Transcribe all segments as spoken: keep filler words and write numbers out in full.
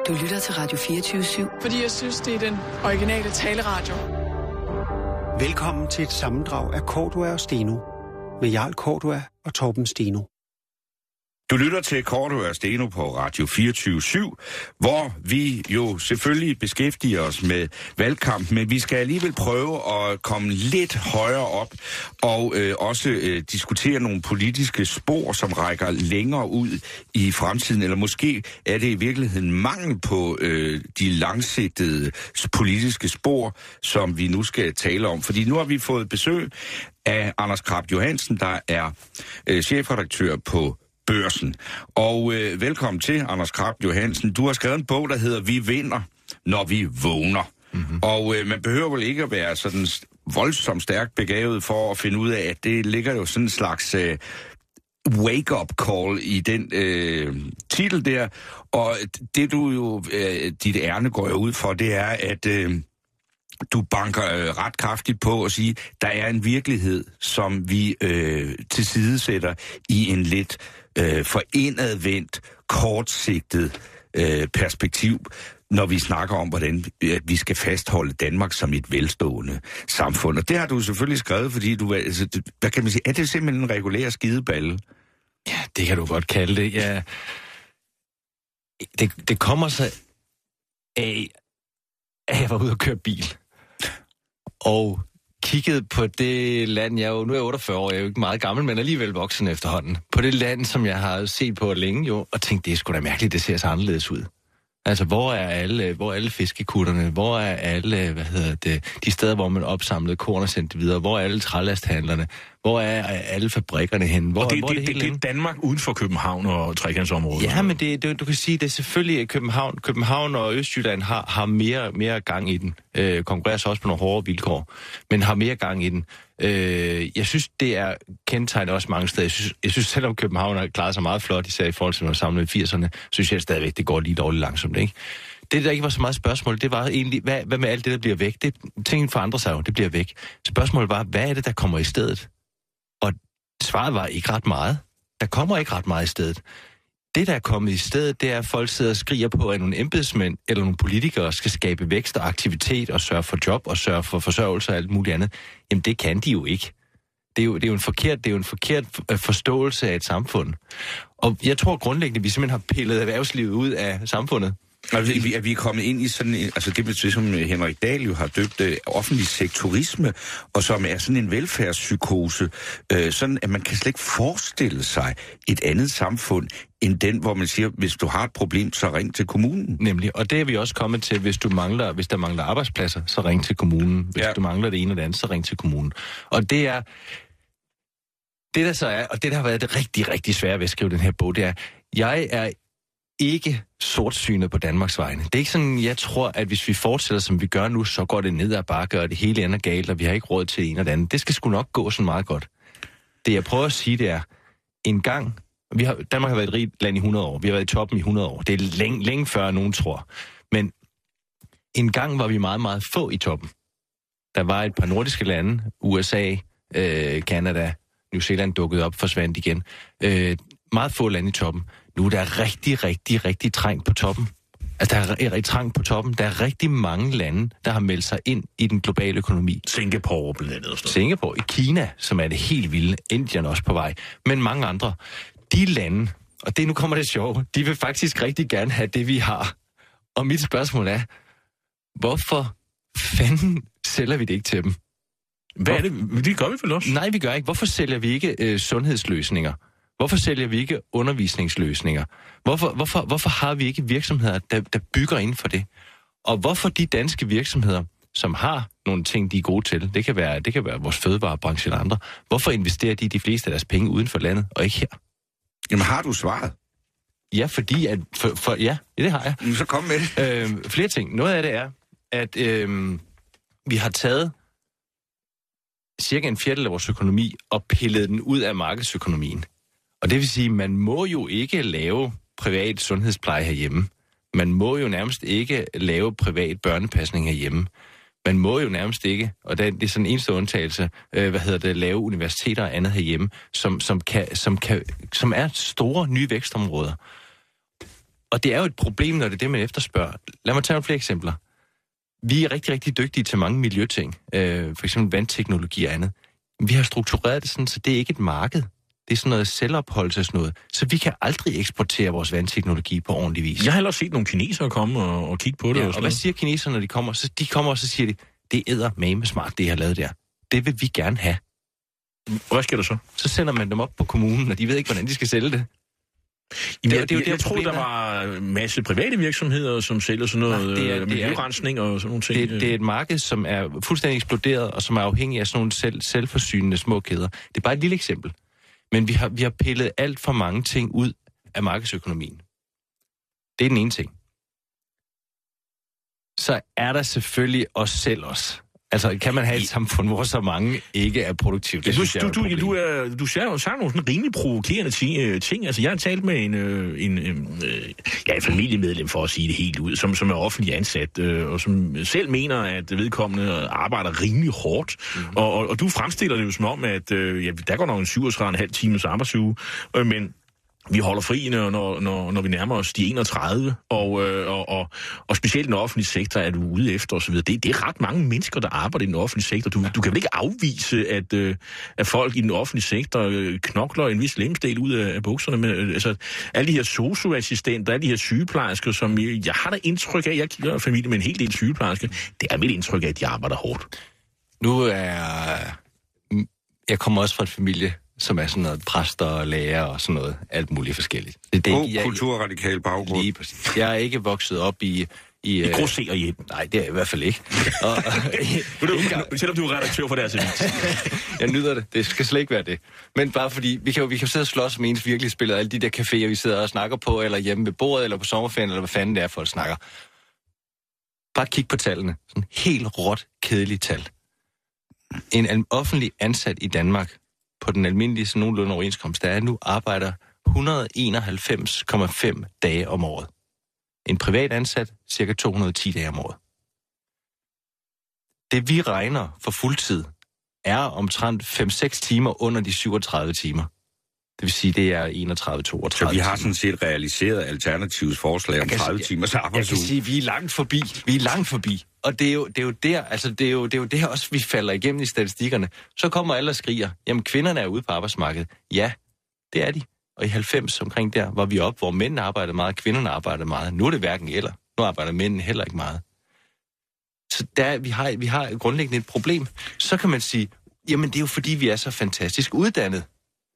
Du lytter til Radio fireogtyve syv. Fordi jeg synes, det er den originale taleradio. Velkommen til et sammendrag af Cordua og Steno. Med Jarl Cordua og Torben Steno. Du lytter til Cordua og Steno på Radio fireogtyve syv, hvor vi jo selvfølgelig beskæftiger os med valgkamp, men vi skal alligevel prøve at komme lidt højere op og øh, også øh, diskutere nogle politiske spor, som rækker længere ud i fremtiden, eller måske er det i virkeligheden mangel på øh, de langsigtede politiske spor, som vi nu skal tale om. Fordi nu har vi fået besøg af Anders Krab Johansen, der er øh, chefredaktør på Børsen. Og øh, velkommen til, Anders Krab Johansen. Du har skrevet en bog, der hedder Vi vinder, når vi vågner. Mm-hmm. Og øh, man behøver vel ikke at være sådan voldsomt stærkt begavet for at finde ud af, at det ligger jo sådan en slags øh, wake-up call i den øh, titel der. Og det du jo, øh, dit ærne går jo ud for, det er, at øh, du banker øh, ret kraftigt på at sige, der er en virkelighed, som vi øh, tilsidesætter i en lidt øh, forinadvendt, kortsigtet øh, perspektiv, når vi snakker om, hvordan vi skal fastholde Danmark som et velstående samfund. Og det har du selvfølgelig skrevet, fordi du, altså, hvad kan man sige, er det simpelthen en regulær skideballe? Ja, det kan du godt kalde det. Ja. Det, det kommer så af, at jeg var ude og køre bil. Og kiggede på det land, jeg jo, nu er jeg otteogfyrre år, jeg er jo ikke meget gammel, men alligevel voksen efterhånden. På det land, som jeg har set på længe jo, og tænkte, det er sgu da mærkeligt, det ser så anderledes ud. Altså, hvor er alle, hvor er alle fiskekutterne? Hvor er alle, hvad hedder det, de steder, hvor man opsamlede korn og sendte videre? Hvor er alle trælasthandlerne? Hvor er alle fabrikkerne henne? Hvor, og det, hvor det, er det, det, det er Danmark uden for København og trekantsområdet. Ja, men det, det, du kan sige, det er selvfølgelig København. København og Østjylland har, har mere, mere gang i den. Øh, konkurrerer så også på nogle hårde vilkår, men har mere gang i den. Øh, jeg synes, det er kendetegnet også mange steder. Jeg synes, jeg synes selvom København har klaret sig meget flot, især i forhold til noget samlet i firserne, synes jeg stadigvæk, det går lige dårligt langsomt, ikke? Det, der ikke var så meget spørgsmål, det var egentlig, hvad, hvad med alt det, der bliver væk? Det, tingene forandrer sig jo, det bliver væk. Spørgsmålet var, hvad er det, der kommer i stedet? Og svaret var ikke ret meget. Der kommer ikke ret meget i stedet. Det, der er kommet i stedet, det er, at folk sidder og skriger på, at nogle embedsmænd eller nogle politikere skal skabe vækst og aktivitet og sørge for job og sørge for forsørgelse og alt muligt andet. Jamen, det kan de jo ikke. Det er jo, det er jo en forkert, det er jo en forkert forståelse af et samfund. Og jeg tror grundlæggende, at vi simpelthen har pillet erhvervslivet ud af samfundet. Altså, vi, at vi er kommet ind i sådan en, altså det betyder, som Henrik Dahl jo har døbt uh, offentlig sektorisme, og som er sådan en velfærdspsykose, uh, sådan at man kan slet ikke forestille sig et andet samfund, end den, hvor man siger, hvis du har et problem, så ring til kommunen. Nemlig, og det er vi også kommet til, hvis du mangler, hvis der mangler arbejdspladser, så ring til kommunen. Hvis ja. du mangler det ene eller det andet, så ring til kommunen. Og det er, det der så er, og det der har været det rigtig, rigtig svære ved at skrive den her bog, det er, jeg er ikke sortsynet på Danmarks vegne. Det er ikke sådan, jeg tror, at hvis vi fortsætter, som vi gør nu, så går det ned og bare gør det hele ender galt, og vi har ikke råd til en eller anden. Det skal sgu nok gå sådan meget godt. Det jeg prøver at sige, det er, en gang, vi har, Danmark har været et rigt land i hundrede år, vi har været i toppen i hundrede år, det er længe, længe før nogen tror, men en gang var vi meget, meget få i toppen. Der var et par nordiske lande, U S A, øh, Canada, New Zealand dukkede op, forsvandt igen. Øh, meget få lande i toppen. Nu er der rigtig, rigtig, rigtig trængt på toppen. Altså, der er rigtig trængt på toppen. Der er rigtig mange lande, der har meldt sig ind i den globale økonomi. Singapore blandt andet. Singapore, i Kina, som er det helt vilde. Indien også på vej. Men mange andre. De lande, og det nu kommer det sjove, de vil faktisk rigtig gerne have det, vi har. Og mit spørgsmål er, hvorfor fanden sælger vi det ikke til dem? Hvad er det? Det gør vi vel også? Nej, vi gør ikke. Hvorfor sælger vi ikke øh, sundhedsløsninger? Hvorfor sælger vi ikke undervisningsløsninger? Hvorfor, hvorfor, hvorfor har vi ikke virksomheder, der, der bygger inden for det? Og hvorfor de danske virksomheder, som har nogle ting, de er gode til, det kan være, det kan være vores fødevarebranche eller andre, hvorfor investerer de de fleste af deres penge uden for landet, og ikke her? Jamen, har du svaret? Ja, fordi at... For, for, ja, det har jeg. Så kom med det. Øh, flere ting. Noget af det er, at øh, vi har taget cirka en fjerdedel af vores økonomi og pillet den ud af markedsøkonomien. Og det vil sige, man må jo ikke lave privat sundhedspleje herhjemme. Man må jo nærmest ikke lave privat børnepasning herhjemme. Man må jo nærmest ikke, og det er sådan en eneste undtagelse, øh, hvad hedder det, lave universiteter og andet herhjemme, som, som, kan, som, kan, som er store nye vækstområder. og det er jo et problem, når det er det, man efterspørger. Lad mig tage nogle flere eksempler. Vi er rigtig, rigtig dygtige til mange miljøting. Øh, for eksempel vandteknologi og andet. Vi har struktureret det sådan, så det er ikke et marked. Det er sådan noget selvopholdelse sådan noget. Så vi kan aldrig eksportere vores vandteknologi på ordentlig vis. Jeg har ellers set nogle kinesere komme og, og kigge på det. Ja, og, og hvad siger kineserne, når de kommer? Så de kommer og så siger de, det er eddermame smart, det jeg har lavet der. Det vil vi gerne have. Hvad skal der så? Så sender man dem op på kommunen, og de ved ikke, hvordan de skal sælge det. Jamen, det, jeg, det er jo jeg, jeg troede, der var en masse private virksomheder, som sælger sådan noget Nej, det er, det miljørensning og sådan nogle ting. Det, det er et marked, som er fuldstændig eksploderet, og som er afhængig af sådan nogle selv, selvforsynende små kæder. Det er bare et lille eksempel. Men vi har, vi har pillet alt for mange ting ud af markedsøkonomien. Det er den ene ting. Så er der selvfølgelig os selv også. Altså, kan man have et samfund, hvor så mange ikke er produktive? Det ja, synes du, jeg er du, du, er, du siger jo sagt nogle sådan rimelig provokerende ting. Altså, jeg har talt med en, en, en, ja, en familiemedlem, for at sige det helt ud, som, som er offentlig ansat, og som selv mener, at vedkommende arbejder rimelig hårdt. Mm-hmm. Og, og, og du fremstiller det jo som om, at ja, der går nok en syvogtredive komma fem timers arbejdsuge, men vi holder fri, når, når, når vi nærmer os de enogtredive, og, øh, og, og, og specielt den offentlige sektor er du ude efter osv. Det, det er ret mange mennesker, der arbejder i den offentlige sektor. Du, du kan vel ikke afvise, at, øh, at folk i den offentlige sektor øh, knokler en vis lemsdel ud af, af bukserne. Men, øh, altså, alle de her sosu-assistenter, alle de her sygeplejersker, som jeg, jeg har da indtryk af, jeg kigger familie med en hel del sygeplejersker, det er mit indtryk af, at de arbejder hårdt. Nu er... Jeg kommer også fra en familie, som er sådan noget præster og lærer og sådan noget, alt muligt forskelligt. Det, det, God jeg, kulturradikal baggrund. Lige præcis. Jeg er ikke vokset op i... I, I grosser og hjem. Nej, det er jeg i hvert fald ikke. og, og, du, selvom du er redaktør for deres avis. Jeg nyder det. Det skal slet ikke være det. Men bare fordi, vi kan jo vi kan sidde og slås med ens virkelig spillet, alle de der caféer, vi sidder og snakker på, eller hjemme ved bordet, eller på sommerferien, eller hvad fanden det er, folk snakker. Bare kig på tallene. Sådan helt råt, kedeligt tal. En offentlig ansat i Danmark på den almindelige sådan nogenlunde overenskomst, der er nu arbejder et hundrede og enoghalvfems komma fem dage om året. En privat ansat cirka to hundrede og ti dage om året. Det vi regner for fuldtid er omtrent fem til seks timer under de syvogtredive timer. Det vil sige, det er enogtredive til toogtredive. Så vi har sådan set realiseret Alternativets forslag om tredive timers arbejdsuge. Jeg kan sige, at vi er langt forbi. Vi er langt forbi. Og det er jo, det er jo der, altså det er jo, det er jo det her også, vi falder igennem i statistikkerne. Så kommer alle og skriger, jamen kvinderne er ude på arbejdsmarkedet. Ja, det er de. Og i halvfems omkring der var vi op, hvor mændene arbejdede meget, kvinderne arbejdede meget. Nu er det hverken eller. Nu arbejder mændene heller ikke meget. Så der, vi har, vi har grundlæggende et problem. Så kan man sige, jamen det er jo fordi, vi er så fantastisk uddannet.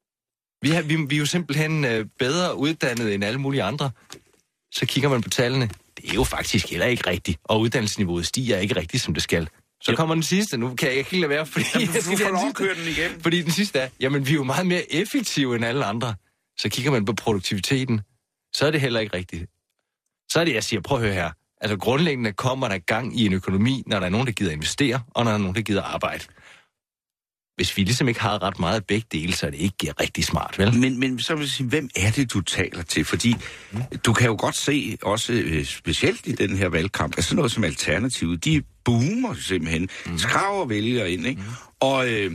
Vi er, vi, vi er jo simpelthen øh, bedre uddannet end alle mulige andre. Så kigger man på tallene. Det er jo faktisk heller ikke rigtigt. Og uddannelsesniveauet stiger ikke rigtigt, som det skal. Så kommer den sidste. Nu kan jeg ikke lade være, fordi... Jamen, du får lov at køre den igen. Fordi den sidste er, jamen vi er jo meget mere effektive end alle andre. Så kigger man på produktiviteten, så er det heller ikke rigtigt. Så er det, jeg siger, prøv at høre her. Altså grundlæggende kommer der gang i en økonomi, når der er nogen, der gider investere, og når der er nogen, der gider arbejde. Hvis vi ligesom ikke har ret meget begge dele, så er det ikke rigtig smart, vel? Men, men så vil jeg sige, hvem er det, du taler til? Fordi mm. du kan jo godt se, også øh, specielt i den her valgkamp, altså noget som Alternativet, de boomer simpelthen, mm. skraver vælgere ind, ikke? Mm. Og... Øh,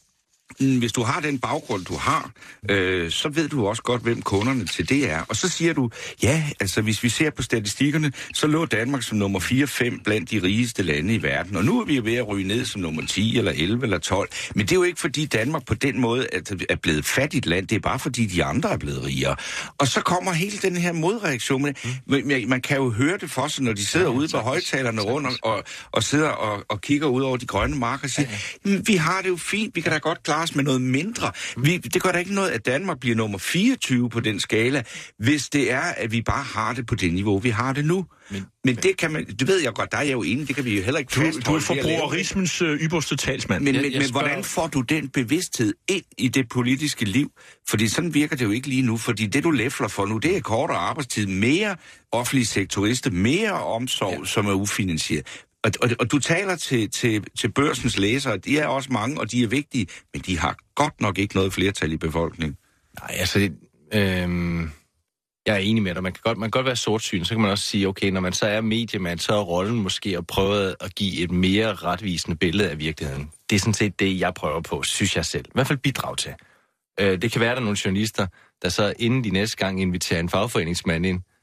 hvis du har den baggrund, du har, øh, så ved du også godt, hvem kunderne til det er. Og så siger du, ja, altså hvis vi ser på statistikkerne, så lå Danmark som nummer fire fem blandt de rigeste lande i verden. Og nu er vi ved at ryge ned som nummer ti eller elleve eller tolv. Men det er jo ikke fordi Danmark på den måde er blevet fattigt land. Det er bare fordi de andre er blevet rigere. Og så kommer hele den her modreaktion. Mm. Man kan jo høre det for sig, når de sidder ja, ude på højtalerne rundt og, og, og sidder og, og kigger ud over de grønne marker og siger, ja, ja. vi har det jo fint, vi kan da godt klare med noget mindre. Vi, det gør da ikke noget, at Danmark bliver nummer fireogtyve på den skala, hvis det er, at vi bare har det på det niveau, vi har det nu. Men, men det kan man, det ved jeg godt, der er jeg jo enig, det kan vi jo heller ikke fastholde. Du er forbrugerismens øh, ypperste talsmand. Men, jeg, jeg men spørger... hvordan får du den bevidsthed ind i det politiske liv? Fordi sådan virker det jo ikke lige nu, fordi det du læfler for nu, det er kortere arbejdstid, mere offentlig sektoriste, mere omsorg, ja. som er ufinansieret. Og, og, og du taler til, til, til børsens læsere, de er også mange, og de er vigtige, men de har godt nok ikke noget flertal i befolkningen. Nej, altså, øh, jeg er enig med dig. Man kan godt, man kan godt være sortsyn, så kan man også sige, okay, når man så er mediemand, så er rollen måske at prøve at give et mere retvisende billede af virkeligheden. Det er sådan set det, jeg prøver på, synes jeg selv. I hvert fald bidrag til. Øh, det kan være, der er nogle journalister, der så inden de næste gang inviterer en fagforeningsmand ind,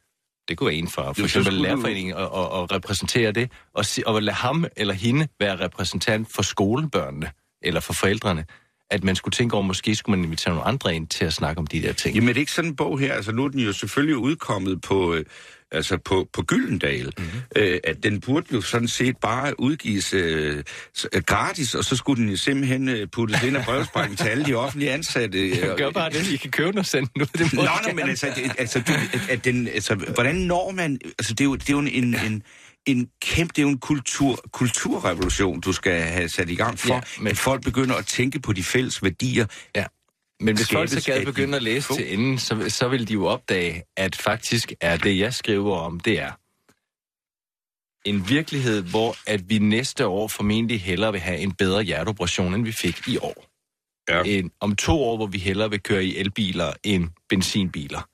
Det kunne være en fra for eksempel lærerforeningen og, og, og repræsentere det, og, og lade ham eller hende være repræsentant for skolebørnene, eller for forældrene, at man skulle tænke over, måske skulle man invitere nogle andre ind til at snakke om de der ting. Jamen, det er ikke sådan en bog her. Altså, nu er den jo selvfølgelig udkommet på, øh, altså på, på Gyldendal. Mm-hmm. Øh, at den burde jo sådan set bare udgives øh, gratis, og så skulle den jo simpelthen øh, puttes ind af brevsprækken til alle de offentlige ansatte. Jeg gør bare det, I kan købe den og sende den ud. Det Nå, nå, men altså, det, altså, du, at den, altså, hvordan når man... Altså, det er jo, det er jo en... en En kæmpe, det er jo en kultur, kulturrevolution, du skal have sat i gang for, ja, men... at folk begynder at tænke på de fælles værdier. Ja, men hvis folk så gad begynde at læse til enden, så, så vil de jo opdage, at faktisk er det, jeg skriver om, det er en virkelighed, hvor at vi næste år formentlig hellere vil have en bedre hjerteoperation, end vi fik i år. Ja. En, om to år, hvor vi hellere vil køre i elbiler end benzinbiler.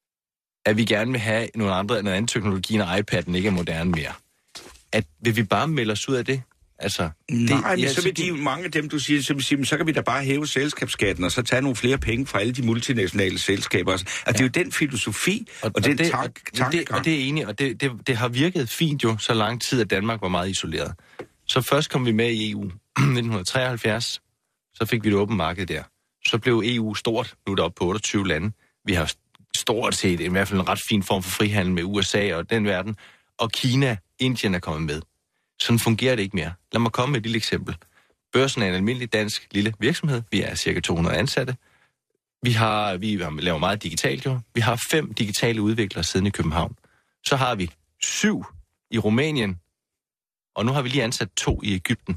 At vi gerne vil have nogle andre, noget anden teknologi, når iPad'en ikke er moderne mere. At vil vi bare melde os ud af det? Altså, det, Nej, men så vil de, mange af dem, du siger, så, vil sige, så kan vi da bare hæve selskabsskatten, og så tage nogle flere penge fra alle de multinationale selskaber. Altså, ja. Det er jo den filosofi, og, og, og den det, tank, tankegang. Det, og det er enig, og det, det, det har virket fint jo, så lang tid, at Danmark var meget isoleret. Så først kom vi med i E U nitten treoghalvfjerds, så fik vi det åbent marked der. Så blev E U stort, nu er der oppe på otteogtyve lande. Vi har stort set i hvert fald en ret fin form for frihandel med U S A og den verden. Og Kina, Indien er kommet med. Sådan fungerer det ikke mere. Lad mig komme med et lille eksempel. Børsen er en almindelig dansk lille virksomhed. Vi er cirka to hundrede ansatte. Vi har, vi laver meget digitalt jo. Vi har fem digitale udviklere siden i København. Så har vi syv i Rumænien. Og nu har vi lige ansat to i Egypten.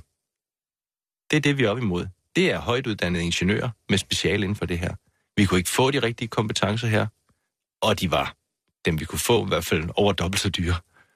Det er det, vi er op imod. Det er højt uddannede ingeniører med speciale inden for det her. Vi kunne ikke få de rigtige kompetencer her. Og de var dem, vi kunne få, i hvert fald over dobbelt så dyre.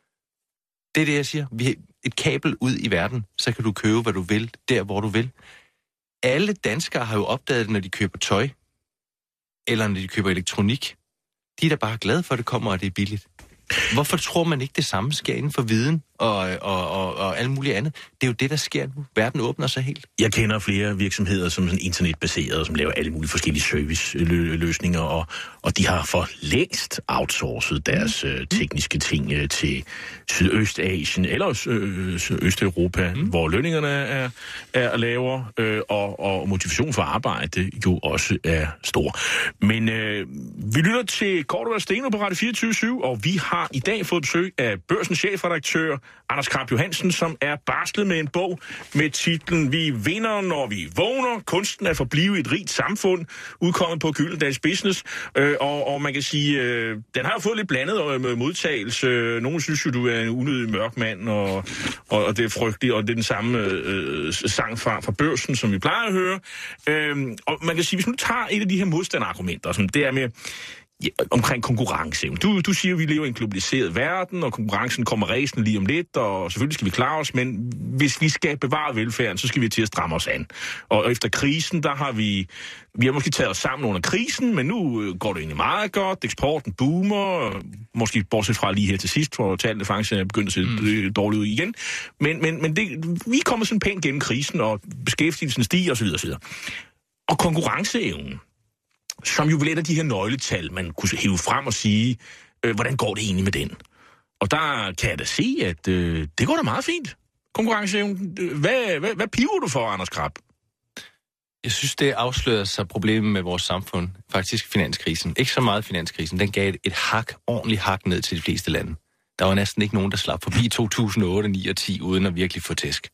Det er det, jeg siger. Vi har et kabel ud i verden, så kan du købe, hvad du vil, der hvor du vil. Alle danskere har jo opdaget det, når de køber tøj, eller når de køber elektronik. De er da bare glade for, at det kommer, og det er billigt. Hvorfor tror man ikke, det samme sker inden for viden og, og, og, og alt muligt andet? Det er jo det, der sker nu. Verden åbner sig helt. Jeg kender flere virksomheder, som er internetbaserede, som laver alle mulige forskellige serviceløsninger, og, og de har for længst outsourcet deres øh, tekniske ting øh, til Sydøstasien eller øh, Østeuropa, mm. hvor lønningerne er, er lavere, øh, og, og motivation for arbejde jo også er stor. Men øh, vi lytter til Cordua Steno på Radio fireogtyve syv, og vi har i dag fået besøg af Børsens chefredaktør, Anders Krab Johansen, som er barslet med en bog med titlen Vi vinder, når vi vågner. Kunsten at forblive et rigt samfund, udkommet på Gyldendals Business. Øh, og, og man kan sige, øh, den har jo fået lidt blandet med modtagelse. Nogle synes jo, du er en unødig mørk mand, og, og, og det er frygteligt, og det er den samme øh, sang fra, fra Børsen, som vi plejer at høre. Øh, og man kan sige, hvis nu tager et af de her modstandargumenter, som det er med Ja, omkring konkurrence. Du, du siger, at vi lever i en globaliseret verden, og konkurrencen kommer ræsende lige om lidt, og selvfølgelig skal vi klare os, men hvis vi skal bevare velfærden, så skal vi til at stramme os an. Og efter krisen, der har vi, vi har måske taget os sammen under krisen, men nu går det egentlig meget godt, eksporten boomer, måske bortset fra lige her til sidst, hvor tallene faktisk er begyndt at se mm. dårligt ud igen. Men, men, men det, vi kommer sådan pænt gennem krisen, og beskæftigelsen stiger osv. osv. Og konkurrenceevnen, som jo vil et af de her nøgletal, man kunne hive frem og sige, øh, hvordan går det egentlig med den? Og der kan jeg da se, at øh, det går da meget fint, konkurrenceevnen. Hvad, hvad, hvad piver du for, Anders Krab? Jeg synes, det afslører sig problemet med vores samfund. Faktisk finanskrisen. Ikke så meget finanskrisen. Den gav et, et hak, ordentligt hak ned til de fleste lande. Der var næsten ikke nogen, der slap forbi to tusind og otte, ni og ti, uden at virkelig få tæsk.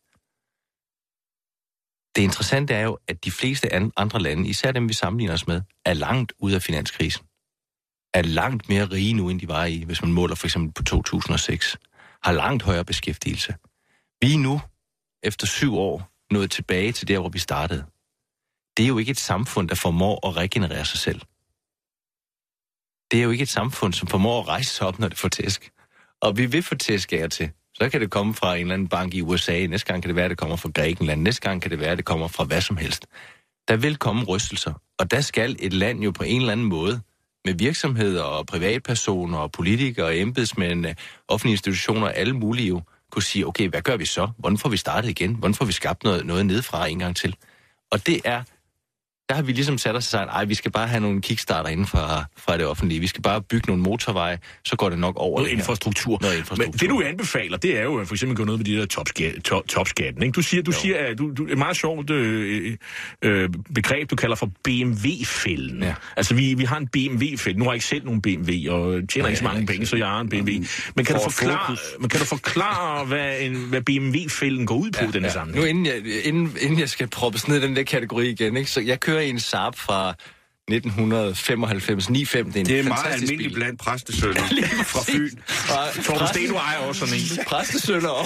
Det interessante er jo, at de fleste andre lande, især dem vi sammenligner os med, er langt ude af finanskrisen. Er langt mere rige nu, end de var i, hvis man måler for eksempel på to tusind og seks. Har langt højere beskæftigelse. Vi er nu, efter syv år, nået tilbage til der, hvor vi startede. Det er jo ikke et samfund, der formår at regenerere sig selv. Det er jo ikke et samfund, som formår at rejse sig op, når det får tæsk. Og vi vil få tæsk af og til. Så kan det komme fra en eller anden bank i U S A. Næste gang kan det være, at det kommer fra Grækenland. Næste gang kan det være, at det kommer fra hvad som helst. Der vil komme rystelser. Og der skal et land jo på en eller anden måde, med virksomheder og privatpersoner og politikere og embedsmænd, offentlige institutioner og alle mulige jo, kunne sige, okay, hvad gør vi så? Hvordan får vi startet igen? Hvordan får vi skabt noget, noget nedefra en gang til? Og det er der har vi ligesom sat os og sagt, ej, vi skal bare have nogle kickstarter inden fra, fra det offentlige. Vi skal bare bygge nogle motorveje, så går det nok over. Noget infrastruktur. Noget infrastruktur. Men det, du anbefaler, det er jo for eksempel at gå noget med de der topskat, top, topskatten. Ikke? Du siger, du siger at du, du, et meget sjovt øh, øh, begreb, du kalder for B M W-fælden. Ja. Altså, vi, vi har en B M W-fælde. Nu har jeg ikke selv nogen B M W, og tjener ikke så mange penge, så jeg har en B M W. Men kan, du forklare, men kan du forklare, hvad, en, hvad B M W-fælden går ud på, ja, denne ja. sammenhæng? Nu, inden jeg, inden, inden jeg skal proppes ned i den der kategori igen, ikke? Så jeg kører i en Saab fra nitten femoghalvfems, ni fem. Det er, en det er meget almindeligt blandt præstesønner fra Fyn. Torben Steno ejer også sådan en. Præstesønner.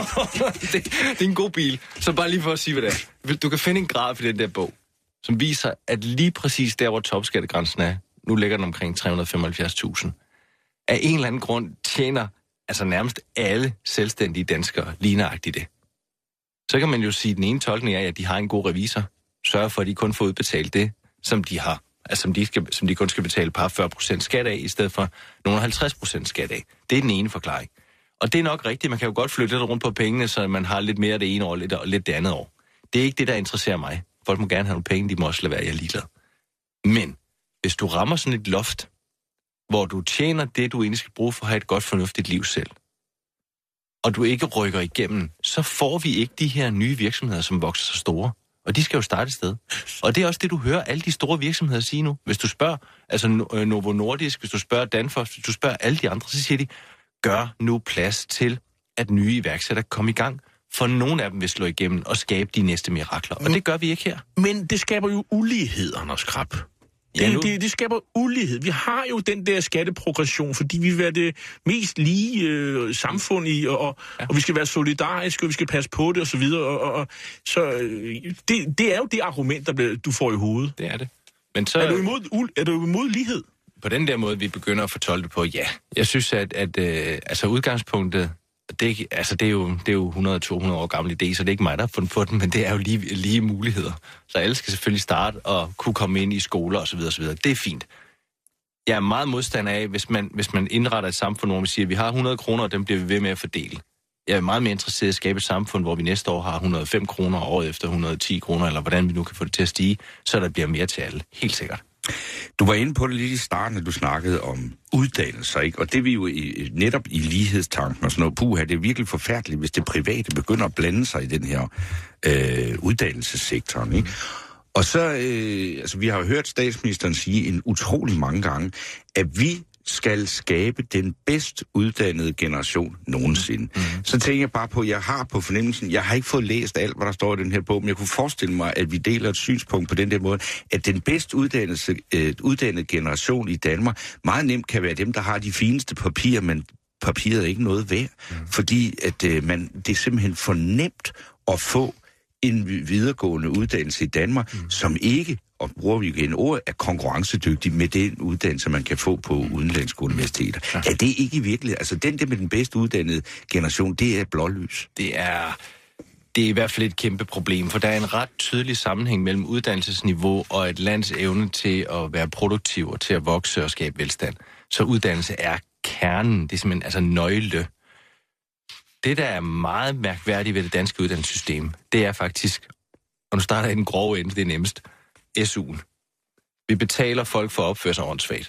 det, det er en god bil. Så bare lige for at sige, hvad det er. Du kan finde en graf i den der bog, som viser, at lige præcis der, hvor topskattegrænsen er, nu ligger den omkring tre hundrede og femoghalvfjerds tusind. Af en eller anden grund tjener altså nærmest alle selvstændige danskere lige nøjagtigt det. Så kan man jo sige, at den ene tolkning er, at de har en god revisor. Sørger for, at de kun får udbetalt det, som de har. Altså, som de, skal, som de kun skal betale par fyrre procent skat af, i stedet for nogle halvtreds procent skat af. Det er den ene forklaring. Og det er nok rigtigt. Man kan jo godt flytte lidt rundt på pengene, så man har lidt mere det ene år, og lidt, og lidt det andet år. Det er ikke det, der interesserer mig. Folk må gerne have nogle penge, de må også lade være, jeg er ligeglad. Men hvis du rammer sådan et loft, hvor du tjener det, du egentlig skal bruge for at have et godt, fornuftigt liv selv, og du ikke rykker igennem, så får vi ikke de her nye virksomheder, som vokser så store. Og de skal jo starte et sted. Og det er også det, du hører alle de store virksomheder sige nu. Hvis du spørger, altså Novo Nordisk, hvis du spørger Danfoss, hvis du spørger alle de andre, så siger de, gør nu plads til, at nye iværksættere kommer i gang. For nogle af dem vil slå igennem og skabe de næste mirakler. Og det gør vi ikke her. Men det skaber jo ulighed, Anders Krab. Det, ja, det, det skaber ulighed. Vi har jo den der skatteprogression, fordi vi vil være det mest lige øh, samfund i, og, og, ja. og vi skal være solidariske, og vi skal passe på det, og så videre. Og, og, og, så øh, det, det er jo det argument, der bliver, du får i hovedet. Det er det. Men så, er, du imod, er du imod lighed? På den der måde, vi begynder at fortolke det på, ja. Jeg synes, at, at øh, altså udgangspunktet, det, altså det, er jo, det er jo hundrede til to hundrede år gammel idé, så det er ikke mig, der har fundet på den, men det er jo lige, lige muligheder. Så alle skal selvfølgelig starte og kunne komme ind i skoler osv. osv. Det er fint. Jeg er meget modstander af, hvis man, hvis man indretter et samfund, hvor man siger, at vi har hundrede kroner, og dem bliver vi ved med at fordele. Jeg er meget mere interesseret i at skabe et samfund, hvor vi næste år har hundrede og fem kroner, og året efter hundrede og ti kroner, eller hvordan vi nu kan få det til at stige, så der bliver mere til alle. Helt sikkert. Du var inde på det lidt i starten, at du snakkede om uddannelser, ikke? Og det er vi jo i, netop i lighedstanken og sådan noget. Puha, det er virkelig forfærdeligt, hvis det private begynder at blande sig i den her øh, uddannelsessektoren, ikke? Og så, øh, altså vi har jo hørt statsministeren sige en utrolig mange gange, at vi skal skabe den bedst uddannede generation nogensinde. Mm-hmm. Så tænker jeg bare på, at jeg har på fornemmelsen, jeg har ikke fået læst alt, hvad der står i den her bog, men jeg kunne forestille mig, at vi deler et synspunkt på den der måde, at den bedst uddannede, øh, uddannede generation i Danmark meget nemt kan være dem, der har de fineste papirer, men papiret er ikke noget værd, mm. fordi at, øh, man, det er simpelthen for nemt at få en videregående uddannelse i Danmark, mm. som ikke, og bruger vi igen ord, er konkurrencedygtig med den uddannelse, man kan få på udenlandske universiteter. Ja. Er det ikke virkelig? Altså, den der med den bedst uddannede generation, det er blålys. Det er, det er i hvert fald et kæmpe problem, for der er en ret tydelig sammenhæng mellem uddannelsesniveau og et lands evne til at være produktiv og til at vokse og skabe velstand. Så uddannelse er kernen, det er simpelthen altså nøgle. Det, der er meget mærkværdigt ved det danske uddannelsessystem, det er faktisk, og nu starter jeg i den grove ende, det er nemmest, S U'en. Vi betaler folk for at opføre sig åndssvagt.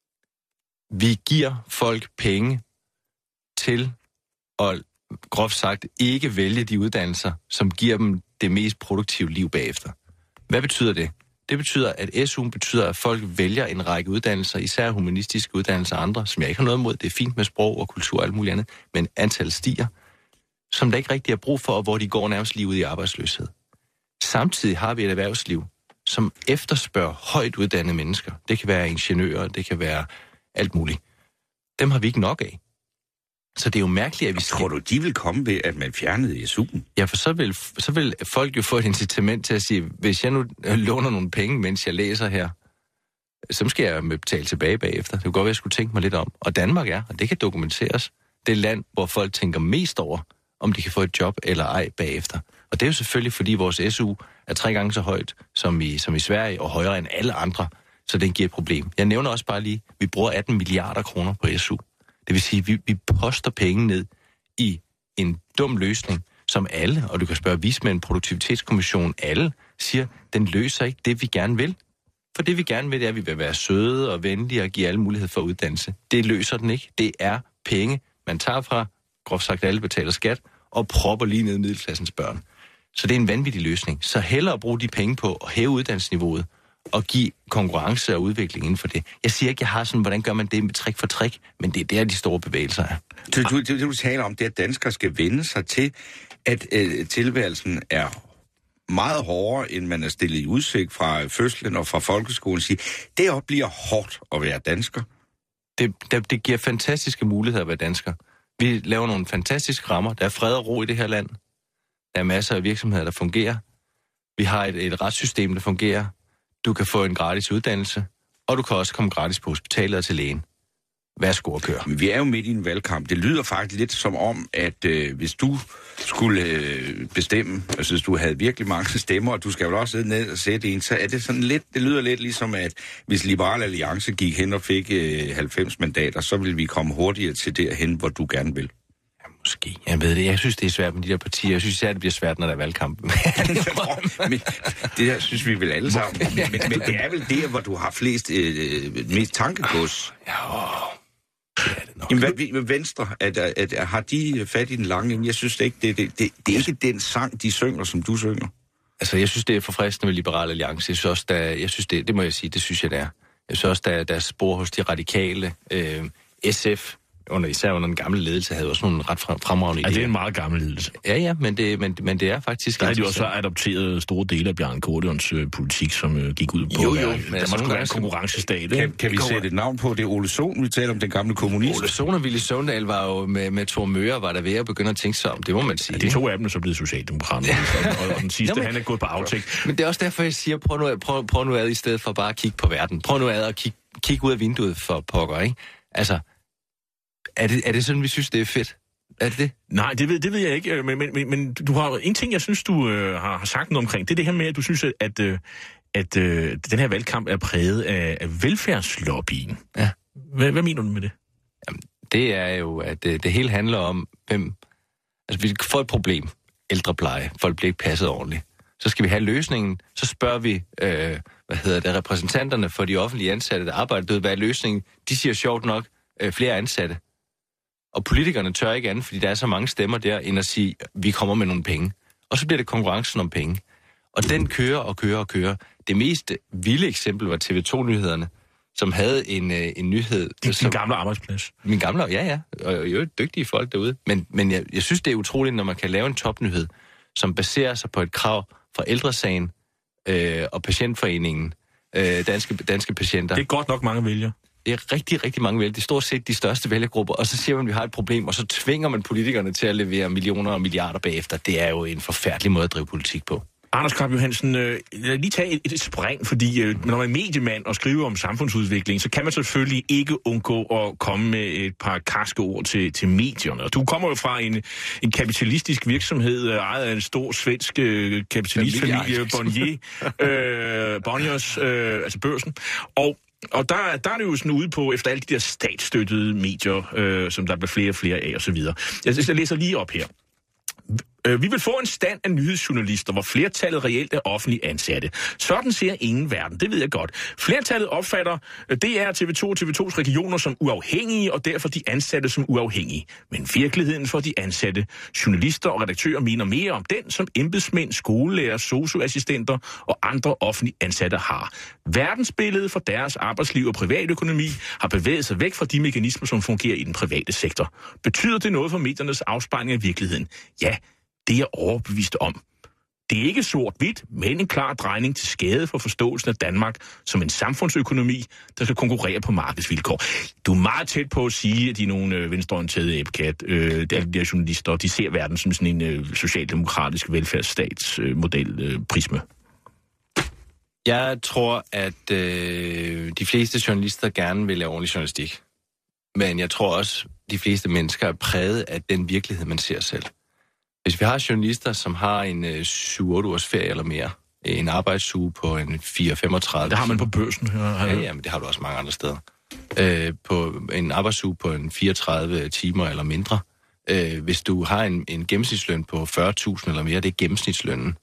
Vi giver folk penge til at, groft sagt, ikke vælge de uddannelser, som giver dem det mest produktive liv bagefter. Hvad betyder det? Det betyder, at S U'en betyder, at folk vælger en række uddannelser, især humanistiske uddannelser og andre, som jeg ikke har noget imod. Det er fint med sprog og kultur og alt muligt andet, men antallet stiger, som der ikke rigtig er brug for, og hvor de går nærmest lige ud i arbejdsløshed. Samtidig har vi et erhvervsliv, som efterspørger højt uddannede mennesker. Det kan være ingeniører, det kan være alt muligt. Dem har vi ikke nok af. Så det er jo mærkeligt, at vi... Tror du, de vil komme ved, at man fjernede S U'en? Ja, for så vil, så vil folk jo få et incitament til at sige, hvis jeg nu låner nogle penge, mens jeg læser her, så skal jeg betale tilbage bagefter. Det kunne godt være, at jeg skulle tænke mig lidt om. Og Danmark er, og det kan dokumenteres, det er land, hvor folk tænker mest over, om de kan få et job eller ej bagefter. Og det er jo selvfølgelig, fordi vores S U er tre gange så højt som i, som i Sverige, og højere end alle andre, så det giver et problem. Jeg nævner også bare lige, vi bruger atten milliarder kroner på S U. Det vil sige, at vi, vi poster penge ned i en dum løsning, som alle, og du kan spørge vismænd, produktivitetskommission, alle siger, den løser ikke det, vi gerne vil. For det, vi gerne vil, det er, at vi vil være søde og venlige og give alle mulighed for uddannelse. Det løser den ikke. Det er penge, man tager fra, groft sagt alle betaler skat, og propper lige ned i middelklassens børn. Så det er en vanvittig løsning. Så hellere at bruge de penge på at hæve uddannelsesniveauet og give konkurrence og udvikling inden for det. Jeg siger ikke, jeg har sådan, hvordan gør man det med trick for trick, men det er der, de store bevægelser er. Du, du, det, du taler om, det er, at danskere skal vende sig til, at øh, tilværelsen er meget hårdere, end man er stillet i udsigt fra fødslen og fra folkeskolen. Sige, det også bliver hårdt at være dansker. Det, det, det giver fantastiske muligheder at være dansker. Vi laver nogle fantastiske rammer. Der er fred og ro i det her land. Der er masser af virksomheder, der fungerer. Vi har et, et retssystem, der fungerer. Du kan få en gratis uddannelse, og du kan også komme gratis på hospitalet og til lægen. Værsgo at køre. Vi er jo midt i en valgkamp. Det lyder faktisk lidt som om, at øh, hvis du skulle øh, bestemme, altså hvis du havde virkelig mange stemmer, og du skal jo også sidde ned og sætte en, så er det sådan lidt, det lyder lidt ligesom, at hvis Liberal Alliance gik hen og fik øh, halvfems mandater, så ville vi komme hurtigere til derhen, hvor du gerne vil. Ja, måske. Jeg ved det. Jeg synes, det er svært med de der partier. Jeg synes især, det bliver svært, når der er valgkamp. Men det der synes vi vel alle sammen. Men, men det er vel der, hvor du har flest, øh, mest tankegods. Ja, Jamen, hvad med Venstre? At, at, at, har de fat i den lange ende? Jeg synes det ikke, det, det, det, det er ikke den sang, de synger, som du synger. Altså, jeg synes, det er forfriskende med Liberal Alliance. Jeg synes også, der, jeg synes det, det må jeg sige, det synes jeg, det er. Jeg synes også, der, der er spor hos de radikale. Øh, S F, under, især under den gamle ledelse, havde også nogle ret fremragende idéer. Ja, det er en meget gammel ledelse. Ja, ja, men det, men, men det er faktisk... Der har de også adopteret store dele af Bjarne Corydons øh, politik, som øh, gik ud på... Jo, jo, øh, der måtte være en konkurrencestat. Kan, kan vi sætte et navn på? Det er Ole Sohn, vi taler om den gamle kommunist. Ole Sohn og Villy Søvndal var jo med, med Thor Møre, var der ved at begynde at tænke sig om. Det må man sige. Ja, de to af dem er så blevet socialdemokrater, og, og den sidste, Nå, men, han er gået på aftægt. Men det er også derfor, jeg siger, prøv nu, prøv, prøv nu ad i stedet for bare at kigge på verden. Prøv nu ad at kigge, kigge ud af vinduet for pokker, ikke? Altså... Er det, er det sådan, vi synes, det er fedt? Er det det? Nej, det ved, det ved jeg ikke, men, men, men du har en ting, jeg synes, du øh, har, har sagt noget omkring. Det er det her med, at du synes, at, at, at øh, den her valgkamp er præget af, af velfærdslobbyen. Ja. Hvad, hvad mener du med det? Jamen, det er jo, at det, det hele handler om, hvem... Altså, vi får et problem. Ældrepleje. Folk bliver ikke passet ordentligt. Så skal vi have løsningen. Så spørger vi, øh, hvad hedder det, repræsentanterne for de offentlige ansatte, der arbejder. Hvad er løsningen? De siger sjovt nok, øh, flere ansatte. Og politikerne tør ikke andet, fordi der er så mange stemmer der, end at sige, vi kommer med nogle penge. Og så bliver det konkurrencen om penge. Og den kører og kører og kører. Det mest vilde eksempel var T V to-nyhederne, som havde en, en nyhed... Din, som, din gamle arbejdsplads. Min gamle, ja, ja. Og jo dygtige folk derude. Men, men jeg, jeg synes, det er utroligt, når man kan lave en topnyhed, som baserer sig på et krav fra Ældresagen øh, og Patientforeningen, øh, danske, danske patienter. Det er godt nok mange vælgere. Det er rigtig, rigtig mange vælgere. Det er stort set de største vælgergrupper. Og så siger man, at vi har et problem, og så tvinger man politikerne til at levere millioner og milliarder bagefter. Det er jo en forfærdelig måde at drive politik på. Anders Krab Johansen, øh, lad lige tage et, et spring, fordi øh, når man er mediemand og skriver om samfundsudvikling, så kan man selvfølgelig ikke undgå at komme med et par karske ord til, til medierne. Og du kommer jo fra en, en kapitalistisk virksomhed, øh, ejet af en stor svensk øh, kapitalistfamilie, Bonnier, øh, Bonniers, øh, altså børsen. Og Og der, der er det jo sådan ude på, efter alle de der statsstøttede medier, øh, som der bliver flere og flere af osv. Jeg, jeg læser lige op her. Vi vil få en stand af nyhedsjournalister, hvor flertallet reelt er offentligt ansatte. Sådan ser ingen verden, det ved jeg godt. Flertallet opfatter D R, T V to og T V tos regioner som uafhængige, og derfor de ansatte som uafhængige. Men virkeligheden for de ansatte journalister og redaktører mener mere om den, som embedsmænd, skolelærer, socioassistenter og andre offentlige ansatte har. Verdensbilledet for deres arbejdsliv og privatøkonomi har bevæget sig væk fra de mekanismer, som fungerer i den private sektor. Betyder det noget for mediernes afspejling af virkeligheden? Ja, det er jeg overbevist om. Det er ikke sort-hvidt, men en klar drejning til skade for forståelsen af Danmark som en samfundsøkonomi, der skal konkurrere på markedsvilkår. Du er meget tæt på at sige, at de er nogle øh, venstreorienterede æbkat, øh, de der journalister, de ser verden som sådan en øh, socialdemokratisk velfærdsstatsmodel øh, prisme. Jeg tror, at øh, de fleste journalister gerne vil lave ordentlig journalistik. Men jeg tror også, at de fleste mennesker er præget af den virkelighed, man ser selv. Hvis vi har journalister, som har en øh, syv otte ugers ferie eller mere, en arbejdsuge på en fire femogtredive... Det har man på børsen. Her. Ja, ja, men det har du også mange andre steder. Øh, på en arbejdsuge på en fireogtredive timer eller mindre. Øh, hvis du har en, en gennemsnitsløn på fyrre tusind eller mere, det er gennemsnitslønnen.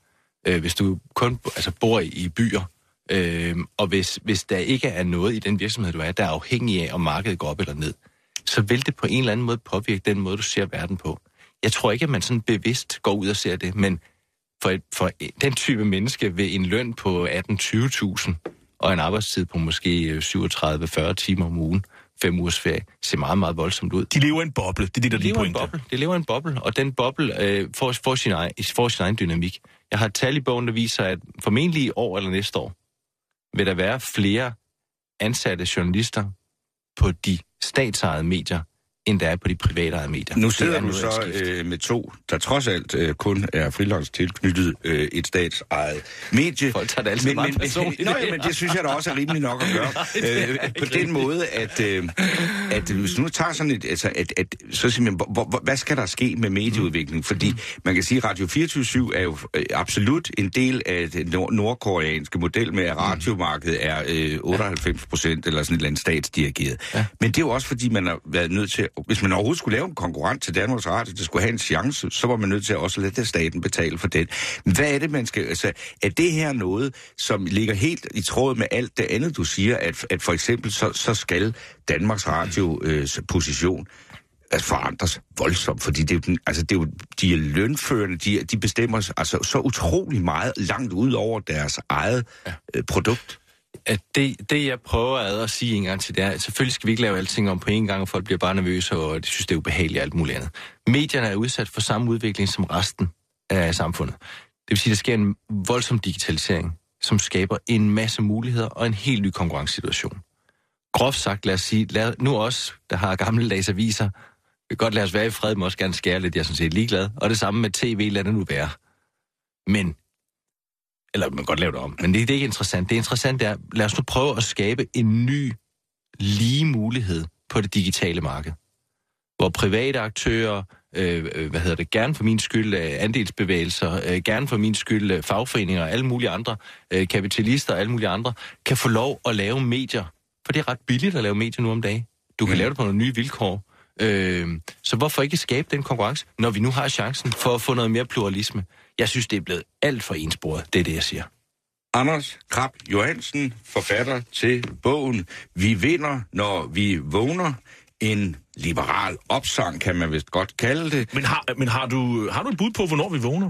øh, hvis du kun altså, bor i, i byer, øh, og hvis, hvis der ikke er noget i den virksomhed, du er, der er afhængig af, om markedet går op eller ned, så vil det på en eller anden måde påvirke den måde, du ser verden på. Jeg tror ikke, at man sådan bevidst går ud og ser det, men for, for den type menneske vil en løn på atten til tyve tusind og en arbejdstid på måske syvogtredive til fyrre timer om ugen, fem ugers ferie, ser meget, meget voldsomt ud. De lever i en boble, det er det, der de er pointer. Boble. De lever i en boble, og den boble øh, får, får, sin egen, får sin egen dynamik. Jeg har et tal i bogen, der viser, at formentlig i år eller næste år vil der være flere ansatte journalister på de statsejede medier, end der er på de private medier. Nu sidder du så øh, med to, der trods alt øh, kun er freelance tilknyttet øh, et statsejet medie. Folk tager det altid men, meget men, personligt. Nå, ja, men det synes jeg da også er rimeligt nok at gøre. øh, på den måde, at, øh, at hvis nu tager sådan et, altså, at, at, så simpelthen, hvor, hvor, hvad skal der ske med medieudvikling? Fordi man kan sige, at Radio fireogtyve syv er jo absolut en del af den nord- nordkoreanske model med, at radiomarkedet er øh, otteoghalvfems procent eller sådan et eller andet statsdirigeret. Ja. Men det er jo også, fordi man har været nødt til, hvis man overhovedet skulle lave en konkurrent til Danmarks Radio, der skulle have en chance, så var man nødt til at også lade staten betale for det. Hvad er det, man skal... Altså, er det her noget, som ligger helt i tråd med alt det andet, du siger, at, at for eksempel så, så skal Danmarks Radio øh, position altså forandres voldsomt, fordi det er jo, den, altså det er jo de er lønførende, de, de bestemmer altså så utrolig meget langt ud over deres eget øh, produkt. At det, det, jeg prøver at sige en gang til, det er, at selvfølgelig skal vi ikke lave alting om på en gang, og folk bliver bare nervøse, og de synes, det er ubehageligt og alt muligt andet. Medierne er udsat for samme udvikling som resten af samfundet. Det vil sige, at der sker en voldsom digitalisering, som skaber en masse muligheder og en helt ny konkurrencesituation. Groft sagt, lad os sige, lad, nu os, der har gammeldags aviser, vil godt lade os være i fred, må også gerne skære lidt, jeg er sådan set ligeglad. Og det samme med tv, lad det nu være. Men Eller man kan godt lave det om, men det, det er ikke interessant. Det interessante er, lad os nu prøve at skabe en ny, lige mulighed på det digitale marked. Hvor private aktører, øh, hvad hedder det, gerne for min skyld øh, andelsbevægelser, øh, gerne for min skyld øh, fagforeninger og alle mulige andre, øh, kapitalister og alle mulige andre, kan få lov at lave medier. For det er ret billigt at lave medier nu om dagen. Du kan mm. lave det på nogle nye vilkår. Øh, så hvorfor ikke skabe den konkurrence, når vi nu har chancen for at få noget mere pluralisme? Jeg synes, det er blevet alt for ensporet. Det er det, jeg siger. Anders Krab Johansen, forfatter til bogen Vi vinder, når vi vågner. En liberal opsang, kan man vist godt kalde det. Men har, men har, du, har du et bud på, hvornår vi vågner?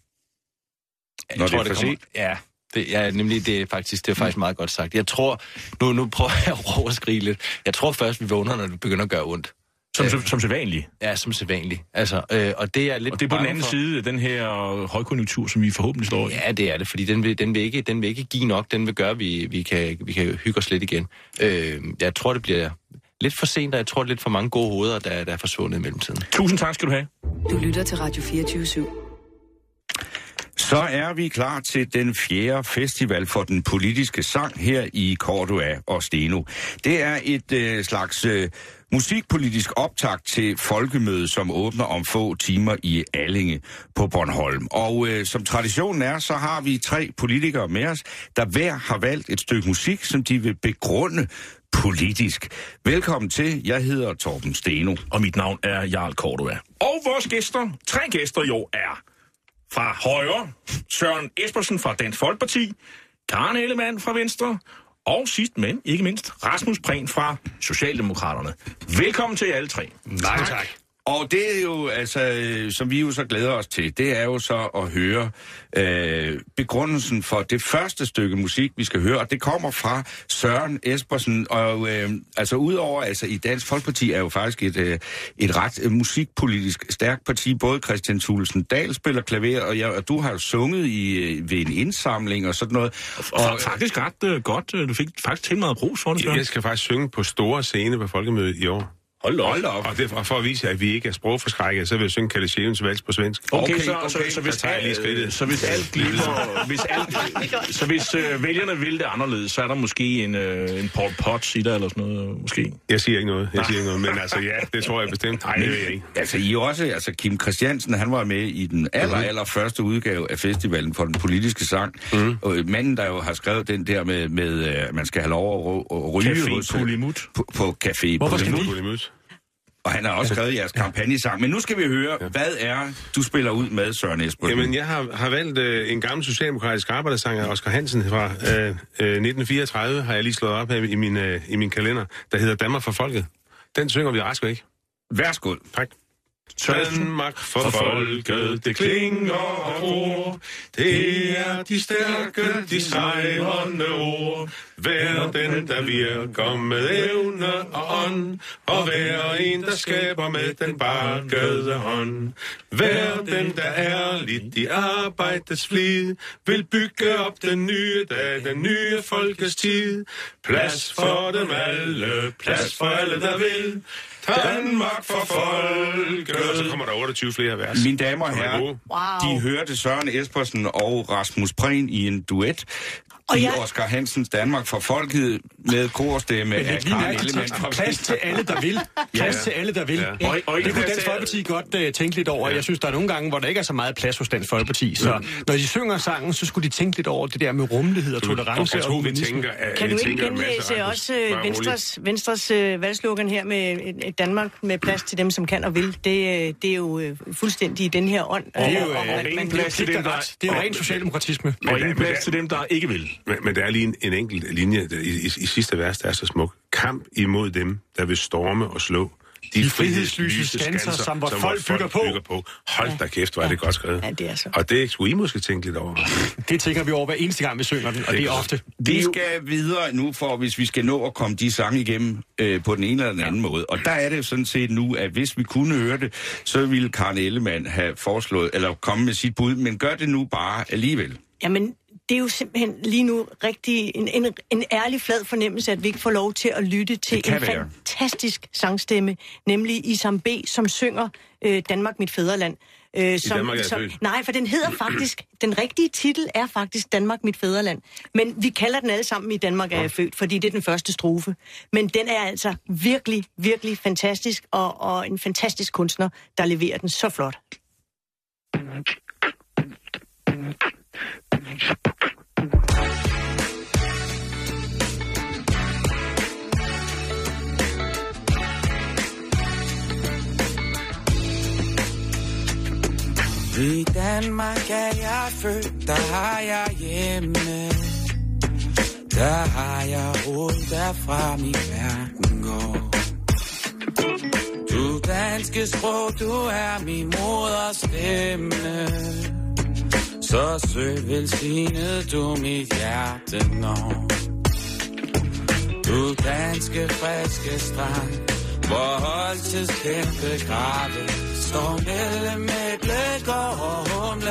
Jeg når tror, det er for sent? Ja, det, ja, nemlig det er faktisk, det er faktisk meget godt sagt. Jeg tror, nu, nu prøver jeg at råbe og skrige lidt. Jeg tror først, vi vågner, når det begynder at gøre ondt. Som, øh, som, som sædvanligt? Ja, som sædvanligt. Altså, øh, og det er lidt. Og det er på den anden for... side af den her højkonjunktur, som vi forhåbentlig står i. Ja, det er det, fordi den vil, den vil, ikke, den vil ikke give nok. Den vil gøre, at vi, vi, kan, vi kan hygge os lidt igen. Øh, jeg tror, det bliver lidt for sent, og jeg tror, det er lidt for mange gode hoveder, der, der er forsvundet i mellemtiden. Tusind tak skal du have. Du lytter til Radio fireogtyve syv. Så er vi klar til den fjerde festival for den politiske sang her i Cordua og Steno. Det er et øh, slags øh, musikpolitisk optakt til folkemødet, som åbner om få timer i Allinge på Bornholm. Og øh, som traditionen er, så har vi tre politikere med os, der hver har valgt et stykke musik, som de vil begrunde politisk. Velkommen til. Jeg hedder Torben Steno. Og mit navn er Jarl Cordua. Og vores gæster, tre gæster i år, er fra Højre, Søren Espersen fra Dansk Folkeparti, Karen Ellemann fra Venstre, og sidst, men ikke mindst, Rasmus Prehn fra Socialdemokraterne. Velkommen til jer alle tre. Nej, tak. Og det er jo, altså, som vi jo så glæder os til, det er jo så at høre øh, begrundelsen for det første stykke musik, vi skal høre, og det kommer fra Søren Espersen, og øh, altså udover, altså i Dansk Folkeparti er jo faktisk et, øh, et ret øh, musikpolitisk stærkt parti, både Christian Thulesen Dahl spiller klaver, og, jeg, og du har jo sunget i, øh, ved en indsamling og sådan noget. Og, og faktisk ret øh, godt, du fik faktisk helt meget ros for det, Søren. Jeg skal faktisk synge på store scene på Folkemødet i år. Hold op. Hold op. Og det, for at vise, at vi ikke er sprogforskrækket, så vil jeg synge Kalle Sjælens vals på svensk. Okay, okay, så, okay. Så, så, hvis alt, så hvis alt glipper, hvis alt, så hvis øh, vælgerne vil det anderledes, så er der måske en, øh, en Paul Potts i der, eller sådan noget, måske? Jeg siger ikke noget, jeg siger ikke noget, men altså ja, det tror jeg bestemt. Nej, det ved jeg ikke. Altså, I også, altså Kim Christiansen, han var med i den aller, aller første udgave af festivalen for den politiske sang. Mm. Og manden, der jo har skrevet den der med, med at man skal have lov at ryge Café Polimut. På, på Café Polimut. Og han har også skrevet jeres kampagnesang. Men nu skal vi høre, ja. hvad er du spiller ud med, Søren Espersen? Jamen, jeg har, har valgt øh, en gammel socialdemokratisk arbejdersanger, Oscar Hansen fra øh, øh, nitten fireogtredive, har jeg lige slået op her i min, øh, i min kalender, der hedder Danmark for Folket. Den synger vi rask væk. Værsgo. Tak. Danmark for folket, det klinger og ord. Det er de stærke, de sejrende ord. Vær den, der virker med evne og ånd, og vær en, der skaber med den bakkede hånd. Vær den, der ærligt i arbejdets flid, vil bygge op den nye dag, den nye folkets tid. Plads for dem alle, plads for alle, der vil. Danmark for folket. Så kommer der otteogtyve flere vers. Mine damer og herrer, wow. de hørte Søren Espersen og Rasmus Prehn i en duet i jeg... Oscar Hansens Danmark for Folket med korstemme af Karen Ellemann. Plads til alle, der vil. Plads ja. til alle, der vil. Ja. Og, og det kunne Dansk Folkeparti godt uh, tænke lidt over. Ja. Jeg synes, der er nogle gange, hvor der ikke er så meget plads hos Dansk Folkeparti. Så mm. når de synger sangen, så skulle de tænke lidt over det der med rummelighed og tolerance. Og vi tænker, kan du ikke genlæse også uh, Venstres, Venstres uh, valgslogan her med et Danmark med plads til dem, som kan og vil? Det, det er jo uh, fuldstændig i den her ånd. Det er jo ren socialdemokratisme. Og ingen plads til dem, der ikke vil. Men, men der er lige en, en enkelt linje i, i, i sidste vers, der er så smuk. Kamp imod dem, der vil storme og slå. De, de frihedslyse skanser, som vores folk bygger på. bygger på. Hold da kæft, hvor er det godt skrevet. Ja, det er så. Og det skulle I måske tænke lidt over. Det tænker vi over hver eneste gang, vi synger den, og det, det er ofte. Vi skal videre nu, for hvis vi skal nå at komme de sange igennem øh, på den ene eller den anden ja. måde. Og der er det sådan set nu, at hvis vi kunne høre det, så ville Karen Ellemann have foreslået, eller komme med sit bud, men gør det nu bare alligevel. Jamen, det er jo simpelthen lige nu rigtig en, en, en ærlig flad fornemmelse, at vi ikke får lov til at lytte til en være. fantastisk sangstemme, nemlig Isam B., som synger øh, Danmark, mit fædreland. Øh, som, Danmark er som, nej, for den hedder faktisk, den rigtige titel er faktisk Danmark, mit fædreland. Men vi kalder den alle sammen i Danmark er jeg født, fordi det er den første strofe. Men den er altså virkelig, virkelig fantastisk, og, og en fantastisk kunstner, der leverer den så flot. I Danmark er jeg født, der har jeg hjemme. Der har jeg rod, derfra min verden går. Du danske sprog, du er min moders stemme. Så søg velsignet du mit hjerte når. Du danske friske strand, hvor holdtids kæmpe grave står mellem et blæk og humle.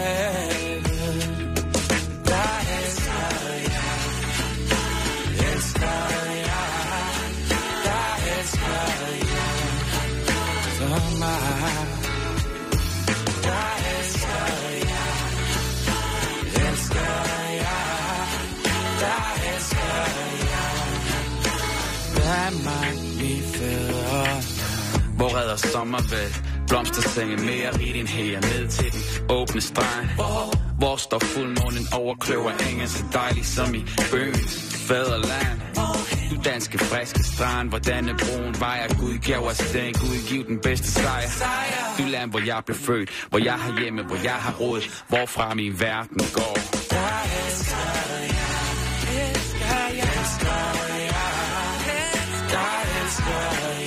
Der elsker jeg, elsker jeg, der elsker jeg så meget. Der elsker jeg, elsker jeg, der elsker jeg Danmark, min fædre. Hvor redder sommervæld, blomstersenge mere i din her ned til den åbne strand. Hvor står fuldmånen over kløver engen, så dejlig som i øens fædreland. Du danske friske strand, hvor denne broen vejer. Gud gav os den, Gud giv den bedste sejr. Du land, hvor jeg blev født, hvor jeg har hjemme, hvor jeg har råd, hvorfra min verden går. Der elsker jeg, elsker jeg, elsker jeg, der elsker jeg.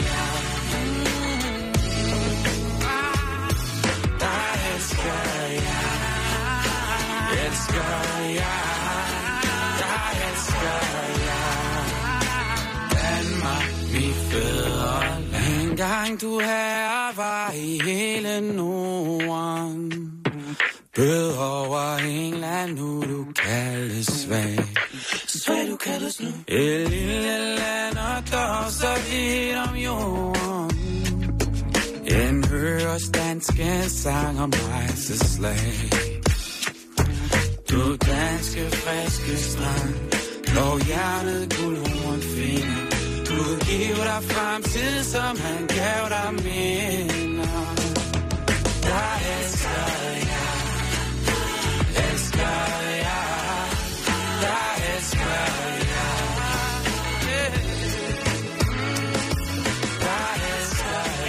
Elsker jeg, der elsker jeg Danmark, mit fædreland. En gang du her var i hele Norden, bød over England, nu du kaldes svag. Svag du kaldes nu. Et lille land og dog så vidt om jorden. En høres danske sang om rejseslag. Du danske friske strand, blå hjertet, guldhorn finder. Du giver dig fremtid, som han gav dig minder. Der elsker jeg, elsker jeg, der elsker jeg. Der elsker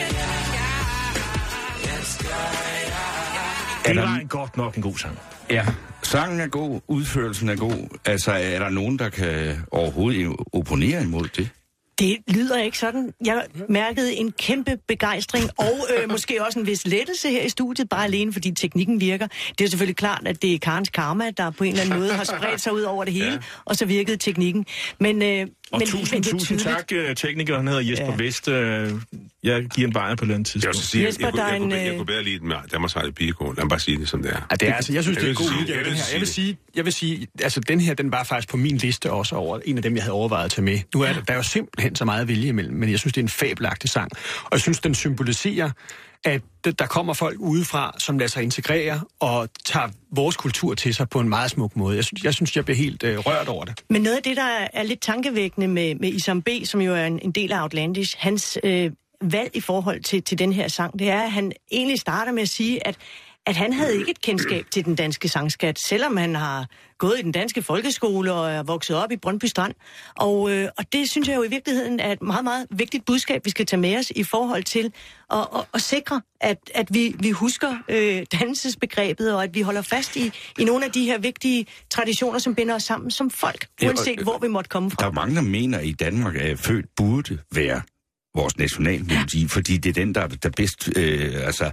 Det var en godt nok en god sang. Ja, sangen er god, udførelsen er god. Altså, er der nogen, der kan overhovedet opponere imod det? Det lyder ikke sådan. Jeg mærkede en kæmpe begejstring, og øh, måske også en vis lettelse her i studiet, bare alene fordi teknikken virker. Det er selvfølgelig klart, at det er Karens karma, der på en eller anden måde har spredt sig ud over det hele, ja. Og så virkede teknikken. Men, øh, og men, tusind, men tusind tak, tekniker. Han hedder Jesper ja. Vest. Jeg giver en bajer på den tidspunkt. Jeg, sige, Jesper, jeg, jeg, jeg, jeg, jeg, jeg kunne bedre lide den med Danmarks Radio Pigekor. Lad mig bare sige det, som det er. Ja, det er altså, jeg synes, det er en god udgave, den her. Jeg vil sige, jeg vil sige, altså den her, den var faktisk på min liste også over en af dem, jeg havde overvejet at tage med. Nu er der, der er jo simpelthen så meget at vælge imellem, men jeg synes, det er en fabelagtig sang. Og jeg synes, den symboliserer, at der kommer folk udefra, som lader sig integrere og tager vores kultur til sig på en meget smuk måde. Jeg synes, jeg, synes, jeg bliver helt øh, rørt over det. Men noget af det, der er lidt tankevækkende med, med Isam B., som jo er en, en del af Outlandish, hans øh, valg i forhold til, til den her sang, det er, at han egentlig starter med at sige, at at han havde ikke et kendskab til den danske sangskat, selvom han har gået i den danske folkeskole og er vokset op i Brøndby Strand. Og, øh, og det synes jeg jo i virkeligheden er et meget, meget vigtigt budskab, vi skal tage med os i forhold til at, at, at sikre, at, at vi, vi husker øh, dannelsesbegrebet, og at vi holder fast i, i nogle af de her vigtige traditioner, som binder os sammen som folk, uanset ja, og, hvor vi måtte komme fra. Der er mange, der mener, at i Danmark er født burde være vores nationalmelodi, fordi det er den, der, der bedst... Øh, altså,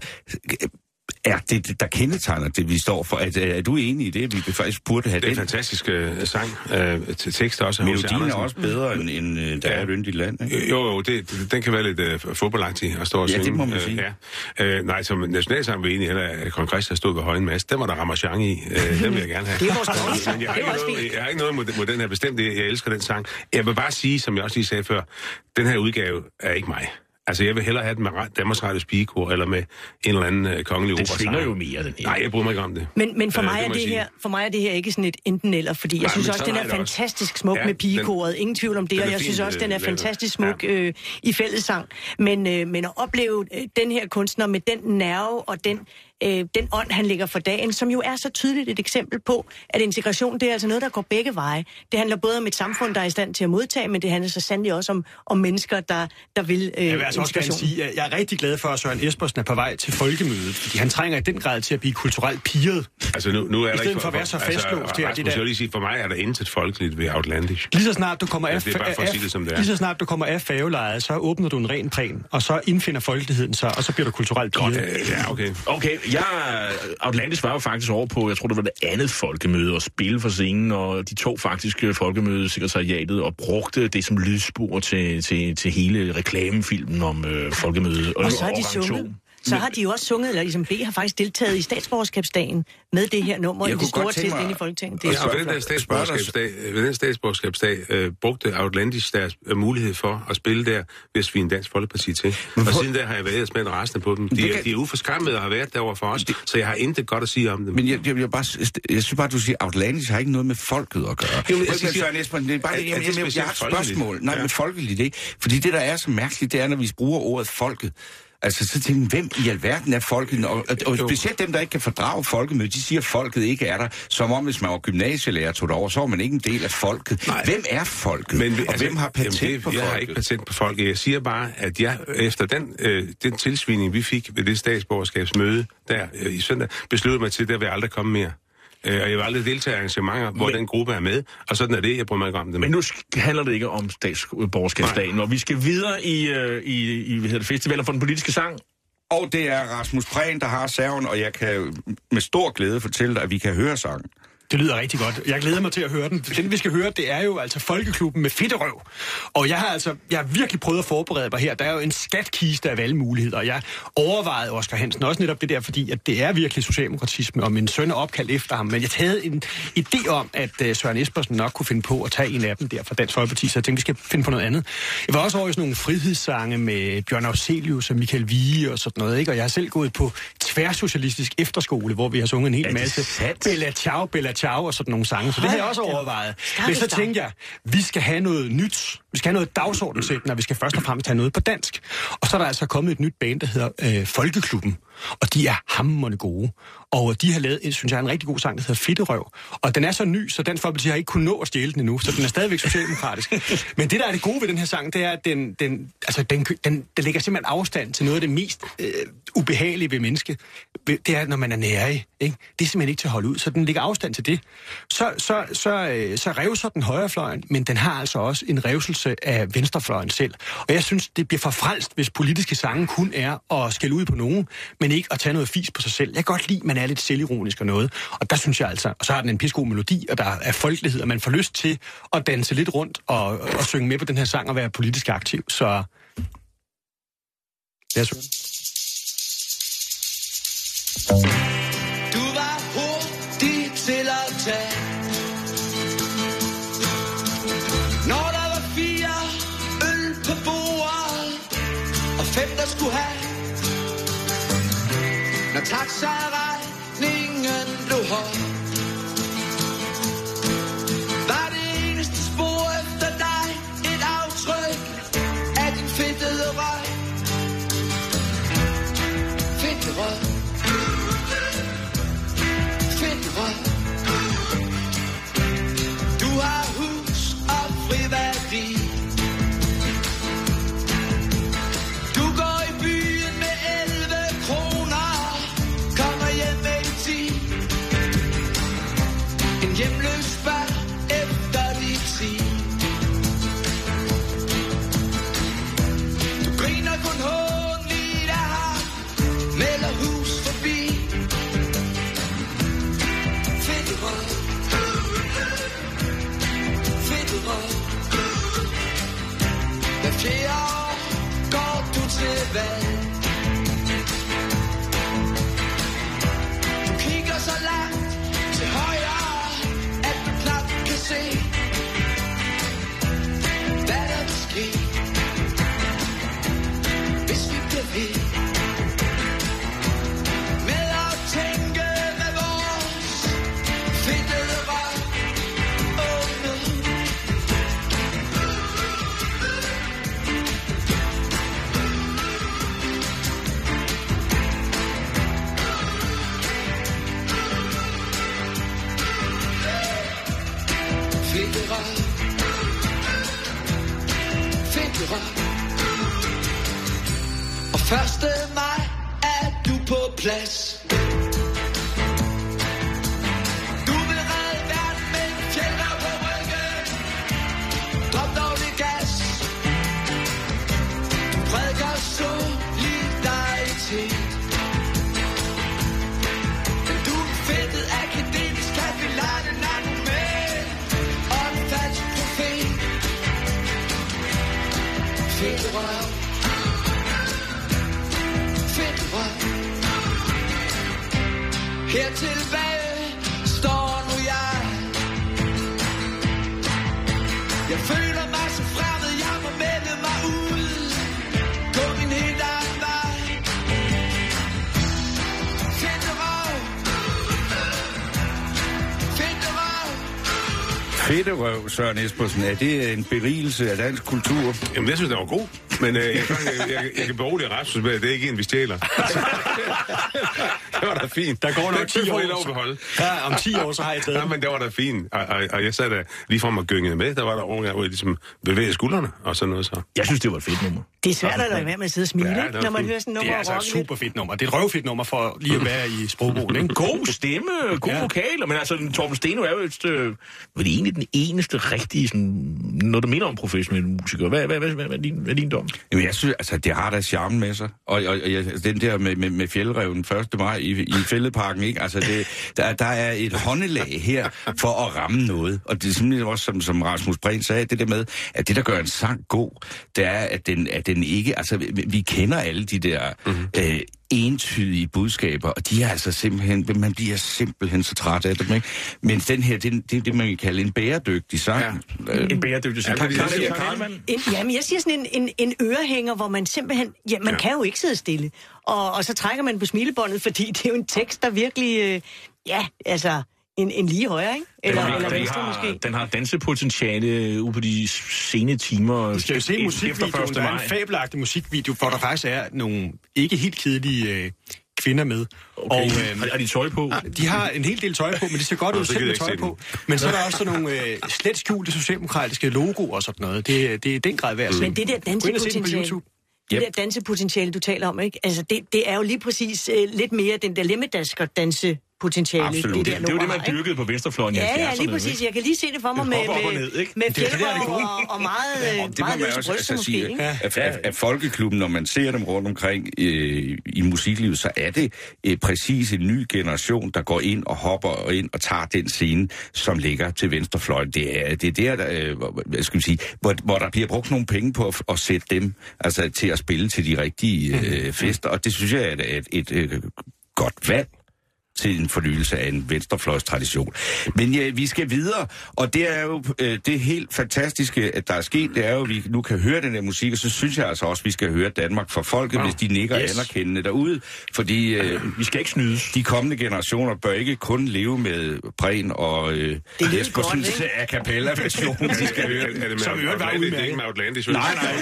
er det, der kendetegner det, vi står for? Er, er du enig i det, vi faktisk burde have det? Det er en fantastisk uh, sang. Uh, til tekst også. Melodien er også bedre end, end uh, der ja. er et yndigt land, ikke? Jo, jo, det, det, den kan være lidt uh, fodboldagtig at stå og ja, synge. Ja, det må man sige. Uh, ja. uh, nej, som nationalsang vil enig, at Kong Christian stod ved højen masse. Den var der Ramachan i. Uh, den vil jeg gerne have. Det er vores Men jeg har, ikke noget, jeg har ikke noget mod, mod den her bestemt. Jeg elsker den sang. Jeg vil bare sige, som jeg også lige sagde før, den her udgave er ikke mig. Altså, jeg vil hellere have det med Danmarks Radios Pigekor, eller med en eller anden uh, kongelig opera. Det svinger jo mere, den her. Nej, jeg bryder mig ikke om det. Men, men for, uh, mig er det, det her, for mig er det her ikke sådan et enten-eller, fordi jeg Nej, synes også, den er fantastisk også. smuk ja, med pigekoret. Ingen tvivl om det, og jeg synes også, den er fantastisk smuk ja. øh, i fællessang. Men, øh, men at opleve øh, den her kunstner med den nerve og den øh, den ånd, han lægger for dagen, som jo er så tydeligt et eksempel på, at integration, det er altså noget, der går begge veje. Det handler både om et samfund, der er i stand til at modtage, men det handler så sandelig også om, om mennesker, der, der vil øh, jeg vil altså integration. Også sige, at jeg er rigtig glad for, at Søren Espersen er på vej til folkemødet, fordi han trænger i den grad til at blive kulturelt pirret. Altså nu, nu er I stedet for, for at være så fastlåst altså, her. Rasmus, jeg vil lige sige, for mig er der intet folkeligt ved Outlandish. Lige så snart du kommer af, ja, af, af, det, det lige så snart du kommer af færgelejet, så åbner du en ren plan, og så indfinder folkeligheden sig, og så bliver du kulturelt pirret. Ja, okay. Okay, jeg... Outlandish var jo faktisk over på, jeg tror det var det andet folkemøde, og spille for scenen, og de to faktisk folkemødesekretariatet og brugte det som lydspor til, til, til hele reklamefilmen om øh, folkemødet. Og, og så har de sunget. Så har de jo også sunget, eller ligesom B har faktisk deltaget i statsborgerskabsdagen med det her nummer i det store test inde i Folketinget. Det er ja, og ved den der statsborgerskabsdag, ved den statsborgerskabsdag øh, brugte Outlandish deres øh, mulighed for at spille der, hvis vi en Dansk Folkeparti til. Og siden der har jeg været med resten på dem. De, kan... de er uforskammede og har været derovre for os, det... så jeg har intet godt at sige om dem. Men jeg, jeg, jeg, bare, jeg synes bare, du siger, Outlandish har ikke noget med folket at gøre. Jo, men, jeg, siger, jeg, Esben, det er bare, jeg, jeg, jeg, jeg, jeg har et spørgsmål. Nej, ja. med folkeligt ikke. Fordi det, der er så mærkeligt, det er, når vi bruger ordet folket. Altså, så tænker hvem i alverden er folket? Og, og, og specielt dem, der ikke kan fordrage folkemødet, de siger, at folket ikke er der. Som om, hvis man var gymnasielærer, tog det over, så var man ikke en del af folket. Nej. Hvem er folket? Men, og altså, hvem har patent jamen, det, på jeg folket? Jeg har ikke patent på folket. Jeg siger bare, at jeg efter den, øh, den tilsvining, vi fik ved det statsborgerskabsmøde der øh, i søndag, besluttede mig til, at der vil aldrig komme mere. Og jeg vil aldrig deltage i arrangementer, hvor men, den gruppe er med, og sådan er det, jeg bryder mig ikke om det. Men nu handler det ikke om statsborgerskabsdagen, og vi skal videre i, i, i hvad hedder det, festivaler for den politiske sang. Og det er Rasmus Prehn, der har serven, og jeg kan med stor glæde fortælle dig, at vi kan høre sangen. Det lyder rigtig godt. Jeg glæder mig til at høre den. Den, vi skal høre, det er jo altså Folkeklubben med Fedterøv. Og jeg har altså, jeg har virkelig prøvet at forberede mig her. Der er jo en skatkiste af valgmuligheder, og jeg overvejede Oscar Hansen også netop det der, fordi at det er virkelig socialdemokratisme, og min søn er opkaldt efter ham. Men jeg havde en idé om, at uh, Søren Espersen nok kunne finde på at tage en af dem der fra Dansk Folkeparti, så jeg tænkte, vi skal finde på noget andet. Jeg var også over i sådan nogle frihedssange med Bjørn Afzelius og Michael Vige og sådan noget, ikke? Og jeg har selv gået på tværsocialistisk efterskole, hvor vi har sunget en hel masse Bella Ciao, Bella Ciao og sådan nogle sange, så det har jeg også overvejet. Men så tænkte jeg, vi skal have noget nyt. Vi skal have noget dagsordensættende, og vi skal først og fremmest have noget på dansk. Og så er der altså kommet et nyt band, der hedder øh, Folkeklubben. Og de er hamrende gode. Og de har lavet, synes jeg, en rigtig god sang, der hedder Fedterøv. Og den er så ny, så Dansk Folkeparti har ikke kunnet nå at stjæle den endnu, så den er stadigvæk socialdemokratisk. Men det, der er det gode ved den her sang, det er, at den, den, altså, den, den, den lægger simpelthen afstand til noget af det mest øh, ubehagelige ved mennesket. Det er, når man er nærig. Ikke? Det er simpelthen ikke til at holde ud, så den lægger afstand til det. Så, så, så, øh, så revser den højrefløjen, men den har altså også en revselse af venstrefløjen selv. Og jeg synes, det bliver for frelst, hvis politiske sange kun er at skælde ud på nogen, men ikke at tage noget fis på sig selv. Jeg kan godt lide, at man er lidt selvironisk og noget. Og der synes jeg altså, og så har den en pissegod melodi, og der er folkelighed, og man får lyst til at danse lidt rundt og, og synge med på den her sang og være politisk aktiv. Så det er sådan. Du var hurtig til at tage, når der var fire øl på bordet, og fem der skulle have, når taxaregningen blev høj. Var det eneste spor efter dig et aftryk af din fedtede røg? Fedtede røg. Fedtede røg. Du har hus og friværdi. Du går i byen med elleve kroner, kommer hjem med en ti. En hjemløs bør efter de ti. Du griner kun håndligt af ham, melder hus forbi. Fedte rød. Fedte rød. Hver fjerde år går du til valg. Du kigger så langt til højre, at du knap kan se, hvad der vil ske, hvis vi bliver ved med at tænke med vores fedtede røg. Oh no. Fedte røg. Fedte røg. Og første maj er du på plads. Du vil redde verden med en fjælder på ryggen. Drop dog det gas. Du prædiker solidaritet. Men du er fedtet akademisk kapillan, en argument og en falsk profet. Fedte røv. Fedte røv. Her tilbage står nu jeg. Jeg føler mig så fremmed, jeg må melde mig ud. Gå min helt egen vej. Fedte røv. Fedte røv. Fedterøv, Søren Espersen, er det en berigelse af dansk kultur? Jamen, jeg synes, det var god. Men øh, jeg, jeg, jeg, jeg kan berolige Rasmus med, at det er ikke en, vi stjæler. Det var da fint. Der går nok ti år. I lov at beholde. Ja, om ti år, så har jeg taget. Ja, men det var da fint. Og, og, og jeg sad der lige frem og gyngede med. Der var der unge, hvor jeg ligesom bevægede skuldrene og sådan noget så. Jeg synes, det var et fedt nummer. Det er svært at lade være med at sidde og smile, Ja, ja, det var når man fint. hører sådan Det nummer er og altså et rocke lidt. super fedt nummer. Det er et røvfedt nummer for lige at være i sprogbrugen, ikke? God stemme, god Ja. vokaler, men altså, Torben Steno er jo et, øh, vel egentlig den eneste rigtige, sådan, når du mener om professionelle musikere. Hvad, hvad, hvad, hvad, hvad, er din, hvad er din dom? Jamen, jeg synes, altså, det har da charmen med sig. Og, og, og jeg, den der med, med, med fjeldreven første maj i, i Fælledparken, ikke? Altså, det, der, der er et håndelag her for at ramme noget. Og det er simpelthen også, som, som Rasmus Prehn sagde, det der med, at det, der gør en sang god, det er, at den, at den ikke... Altså, vi, vi kender alle de der... Mm-hmm. Øh, entydige budskaber, og de er altså simpelthen, man bliver simpelthen så træt af dem, ikke? Men den her, det er det, det, man kan kalde en bæredygtig sang. Ja. En bæredygtig sang. Ja, Kan, det- kan, det- kan, En, jamen, jeg siger sådan en, en, en ørehænger, hvor man simpelthen... Ja, man ja. kan jo ikke sidde stille. Og, og så trækker man på smilebåndet, fordi det er jo en tekst, der virkelig... Øh, ja, altså... En, en lige højre, ikke? Eller, den, har, eller den, venstre har, måske. den har dansepotentiale ude på de sene timer. Du skal jo se musikvideoen, der er en fabelagtig musikvideo, hvor der faktisk er nogle ikke helt kedelige øh, kvinder med. Okay. Og, øh, har de tøj på? De har en hel del tøj på, men de ser godt ud selv med tøj på. Men så er der også sådan nogle øh, slet skjulte socialdemokratiske logoer og sådan noget. Det, det er den grad værd. Mm. Men det der dansepotentiale, det Yep. der dansepotentiale, du taler om, ikke? Altså, det, det er jo lige præcis øh, lidt mere den der lemmedasker danse potentiale. Absolut. Det, det, det er jo det, man dyrkede på venstrefløjen i ja, halvfjerdserne. Ja, lige præcis. Jeg kan lige se det for mig med, med, ned, med fjælder og, og meget, ja, det meget løse bryster altså måske. Sige, at, at, at Folkeklubben, når man ser dem rundt omkring øh, i musiklivet, så er det øh, præcis en ny generation, der går ind og hopper ind og tager den scene, som ligger til venstrefløjen. Det er, det er der, der øh, hvad skal vi sige, hvor, hvor der bliver brugt nogle penge på at, at sætte dem altså, til at spille til de rigtige øh, fester, og det synes jeg er et, et, et, et godt valg til en fornyelse af en venstrefløjstradition. Men ja, vi skal videre, og det er jo øh, det helt fantastiske, at der er sket, det er jo, at vi nu kan høre den her musik, og så synes jeg altså også, at vi skal høre Danmark for folket, wow. hvis de nikker yes. anerkendende derude, fordi øh, vi skal ikke snydes. De kommende generationer bør ikke kun leve med Prehn og øh, Jespersens a cappella-version, de skal høre. Er det som øvrigt var udmærket? Det er ikke med Outlandish. Nej, nej.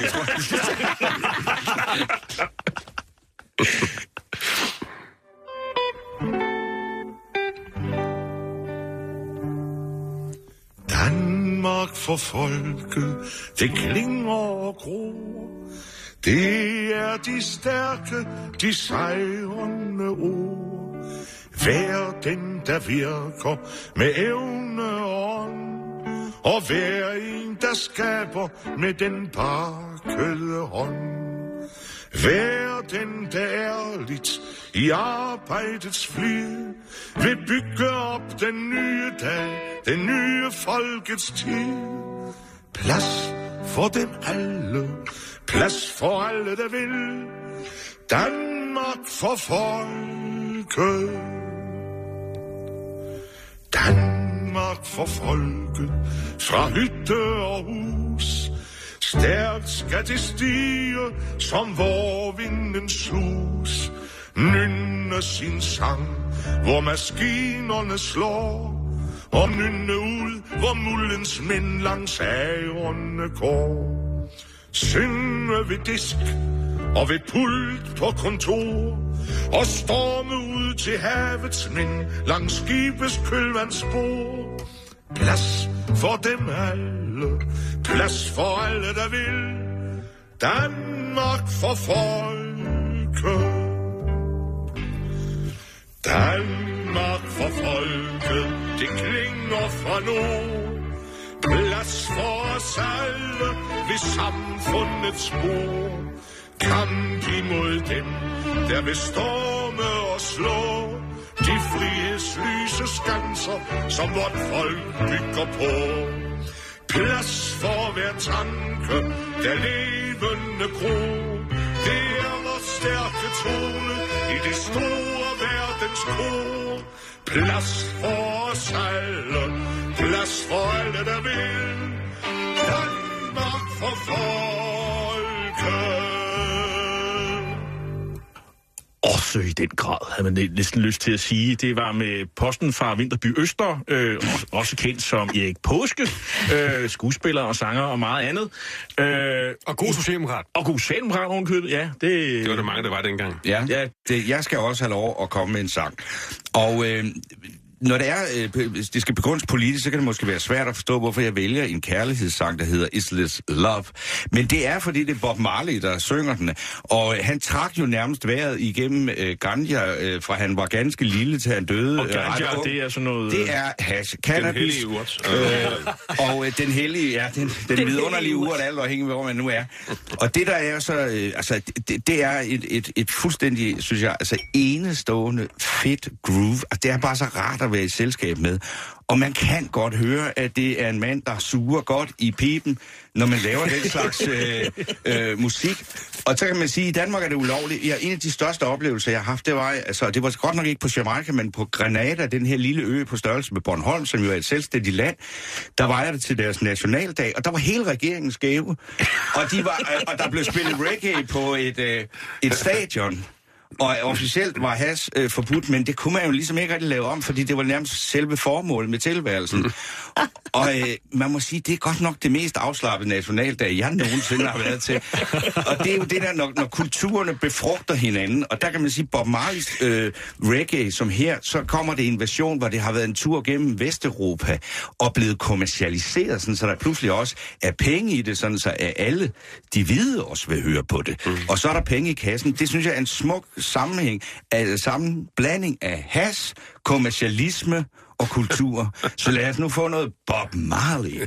Danmark for folket, det klinger og gror. Det er de stærke, de sejrende ord. Hver den, der virker med evne og ånd, og hver en, der skaber med den pakkede hånd. Hver den, der ærligt i arbejdets flid vil bygge op den nye dag, den nye folkets tid. Plads for dem alle, plads for alle, der vil. Danmark for folket. Danmark for folket, fra hytte og hus. Stærkt skal det stige, som vorvindens sus. Nynne sin sang, hvor maskinerne slår. Og nynne ud, hvor muldens mænd langs ærerne går. Synge ved disk og ved pult på kontor. Og storme ud til havets mænd langs skibes kølvandsspor. Plads for dem alle, plads for alle, der vil. Danmark for folket. Danmark for folket, det klinger fra nord. Plads for os alle ved samfundets spor. Kamp imod dem, der vil storme og slå de frihedslyse skanser, som vort folk bygger på. Plads for hver tanke, der levende gro. Det er vores stærke tone i det store verdens kor. Plads for os alle, plads for alle, der vil. Danmark for folket. Også i den grad, havde man næsten lyst til at sige. Det var med posten fra Vinterby Øster, øh, også kendt som Erik Påske, øh, skuespiller og sanger og meget andet. Øh, og god socialdemokrat. Og god socialdemokrat, ovenkøbet, ja. Det, det var det mange, der var dengang. Ja, ja det, jeg skal også have lov at komme med en sang. Og øh, når det er, øh, det skal begrundes politisk, så kan det måske være svært at forstå, hvorfor jeg vælger en kærlighedssang, der hedder Is This Love. Men det er, fordi det er Bob Marley, der synger den. Og han trak jo nærmest vejret igennem øh, ganja, øh, fra han var ganske lille til han døde. Og ganja, øh, det er sådan noget... Det er hash, cannabis. Den hellige urt. Øh, og øh, den hellige, ja, den, den, den vidunderlige urt, alt afhængig af, hvor man nu er. Og det der er så, øh, altså, det, det er et, et, et fuldstændig, synes jeg, altså enestående fedt groove. Og det er bare så rart at være i selskab med. Og man kan godt høre, at det er en mand, der suger godt i pipen, når man laver den slags øh, øh, musik. Og så kan man sige, at i Danmark er det ulovligt. Ja, en af de største oplevelser, jeg har haft, det var, altså, det var godt nok ikke på Jamaica, men på Grenada, den her lille ø på størrelse med Bornholm, som jo er et selvstændigt land. Der var jeg det til deres nationaldag, og der var hele regeringen skæve. Og, de var, og der blev spillet reggae på et, øh, et stadion. Og officielt var hash øh, forbudt, men det kunne man jo ligesom ikke rigtig lave om, fordi det var nærmest selve formålet med tilværelsen. Mm. Og øh, man må sige, det er godt nok det mest afslappede nationaldag, jeg nogensinde har været til. Og det er jo det der, når, når kulturerne befrugter hinanden, og der kan man sige, Bob Marleys øh, reggae, som her, så kommer det en version, hvor det har været en tur gennem Vesteuropa, og blevet kommercialiseret, sådan, så der pludselig også er penge i det, sådan så at alle de hvide også vil høre på det. Mm. Og så er der penge i kassen. Det synes jeg er en smuk sammenhæng, af sammenblanding af hash, kommercialisme og kultur. Så lad os nu få noget Bob Marley.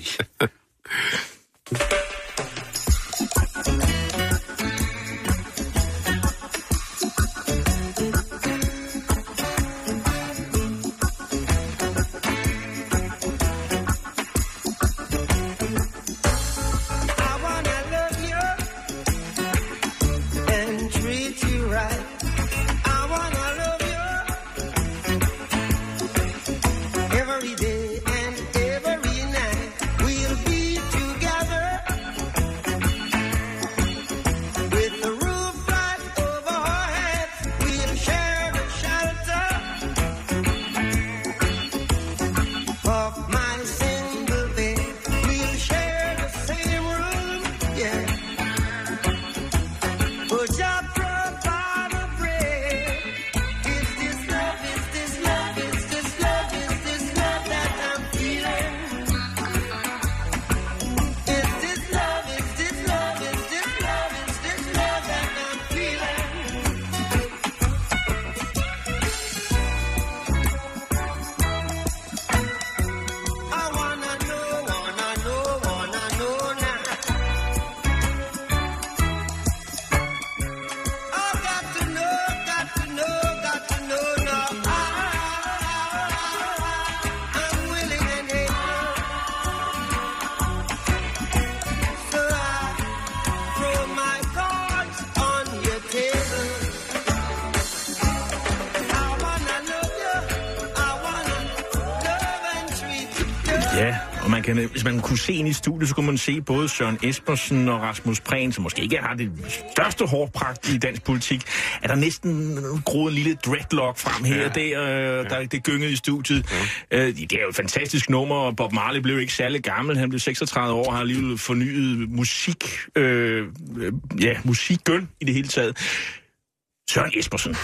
Ja, og man kan, hvis man kunne se ind i studiet, så kunne man se både Søren Espersen og Rasmus Prehn, som måske ikke har det største hårpragt i dansk politik, er der næsten groet en lille dreadlock frem her, ja. der, øh, der det gyngede i studiet. Ja. Øh, det er jo et fantastisk nummer, og Bob Marley blev ikke særlig gammel, han blev seksogtredive år, har alligevel fornyet musik, øh, ja, musikken i det hele taget. Søren Espersen.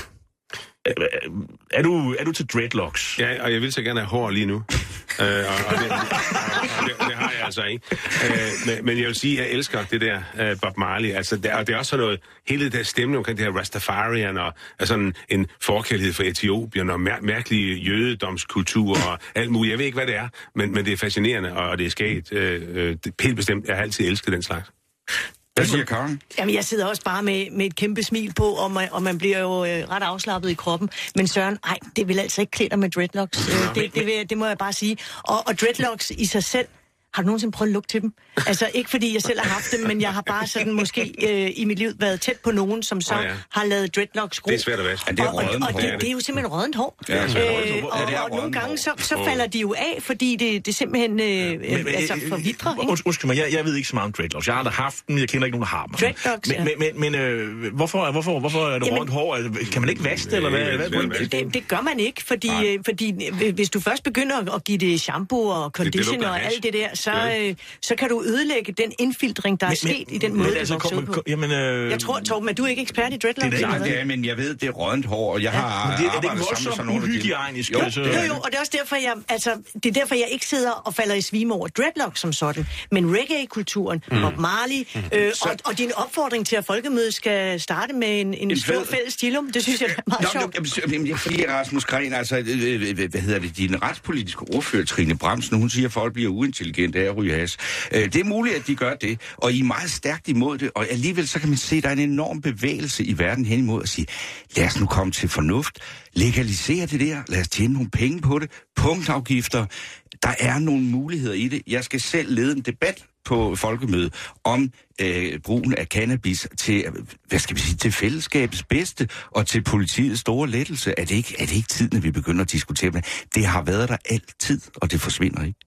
Er du, er du til dreadlocks? Ja, og jeg vil så gerne have hår lige nu. øh, og, og, det, og, og det, det har jeg altså ikke. Øh, men, men jeg vil sige, at jeg elsker det der uh, Bob Marley. Altså, der, og det er også sådan noget, hele det der stemning omkring det her Rastafarian, og, og sådan en forkærlighed for Etiopien, og mær- mærkelig jødedomskultur, og alt muligt. Jeg ved ikke, hvad det er, men, men det er fascinerende, og det er skægt. Øh, det, helt bestemt, jeg har altid elsket den slags. Hvad siger Karen? Jamen, jeg sidder også bare med, med et kæmpe smil på, og man, og man bliver jo øh, ret afslappet i kroppen. Men Søren, ej, det vil altså ikke klæde dig med dreadlocks. Øh, det, det, vil, det må jeg bare sige. Og, og dreadlocks i sig selv, har du nogensinde prøvet at lugte til dem? Altså, ikke fordi jeg selv har haft dem, men jeg har bare sådan måske øh, i mit liv været tæt på nogen, som så oh, ja. har lavet dreadlocks gro. Det er svært at vaske. Ja, det er rådent hår. Og, og det, det, det er jo simpelthen rådent hår. Ja, øh, øh, og, ja, og nogle gange, så, så falder de jo af, fordi det, det simpelthen øh, ja. men, men, altså forvitrer. Øh, undskyld mig, jeg, jeg ved ikke så meget om dreadlocks. Jeg har aldrig haft dem, jeg kender ikke nogen, der har dem. Dreadlocks, men, ja. Men, men, men øh, hvorfor, hvorfor, hvorfor er det Jamen, rådent hår? Kan man ikke vaske det, eller hvad? hvad det, det gør man ikke, fordi, fordi hvis du først begynder at give det shampoo og conditioner og alt det der, så så kan du ødelægge den indfiltring, der men, er sket men, i den måde, det altså, vokser ud på. Jamen, øh... Jeg tror, Torben, at du er ikke ekspert i dreadlocks? Det er det, ja, men jeg ved, det er rådent hår, og jeg har ja, men det, arbejdet sammen med sådan nogle uhygienisk. Jo, jo, jo, og det er også derfor, jeg, altså, det er derfor, jeg ikke sidder og falder i svime over dreadlocks som sådan, men reggae-kulturen, mm. Bob Marley, mm. øh, og, og din opfordring til, at folkemødet skal starte med en, en stor fed... fælles stilum, det synes jeg er meget sjovt. Jamen, jeg fordi Rasmus Gren, altså, hvad hedder det, din retspolitiske ordfører, Trine Bramsen, hun siger, at folk bliver uintelligente af at ryge has. Det er muligt, at de gør det, og I er meget stærkt imod det, og alligevel så kan man se, at der er en enorm bevægelse i verden hen imod at sige, lad os nu komme til fornuft, legalisere det der, lad os tjene nogle penge på det, punktafgifter, der er nogle muligheder i det. Jeg skal selv lede en debat på folkemødet om øh, brugen af cannabis til, hvad skal vi sige, til fællesskabets bedste og til politiets store lettelse. Er det ikke, er det ikke tiden, at vi begynder at diskutere det? Det har været der altid, og det forsvinder ikke.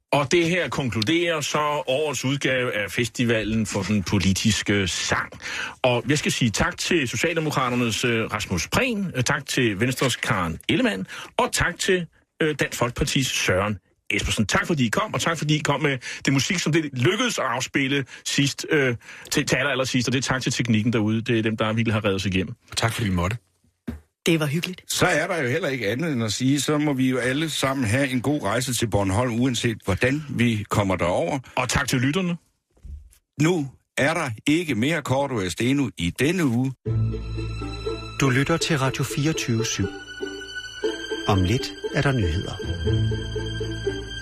Og det her konkluderer så årets udgave af festivalen for den politiske sang. Og jeg skal sige tak til Socialdemokraternes Rasmus Prehn, tak til Venstres Karen Ellemann, og tak til Dansk Folkepartis Søren Espersen. Tak fordi I kom, og tak fordi I kom med det musik, som det lykkedes at afspille sidst, øh, til, til aller, aller sidst, og det er tak til teknikken derude. Det er dem, der virkelig har reddet sig igennem. Og tak fordi I måtte. Det var hyggeligt. Så er der jo heller ikke andet end at sige, så må vi jo alle sammen have en god rejse til Bornholm, uanset hvordan vi kommer derover. Og tak til lytterne. Nu er der ikke mere Cordua og Steno i denne uge. Du lytter til Radio fireogtyve syv. Om lidt er der nyheder.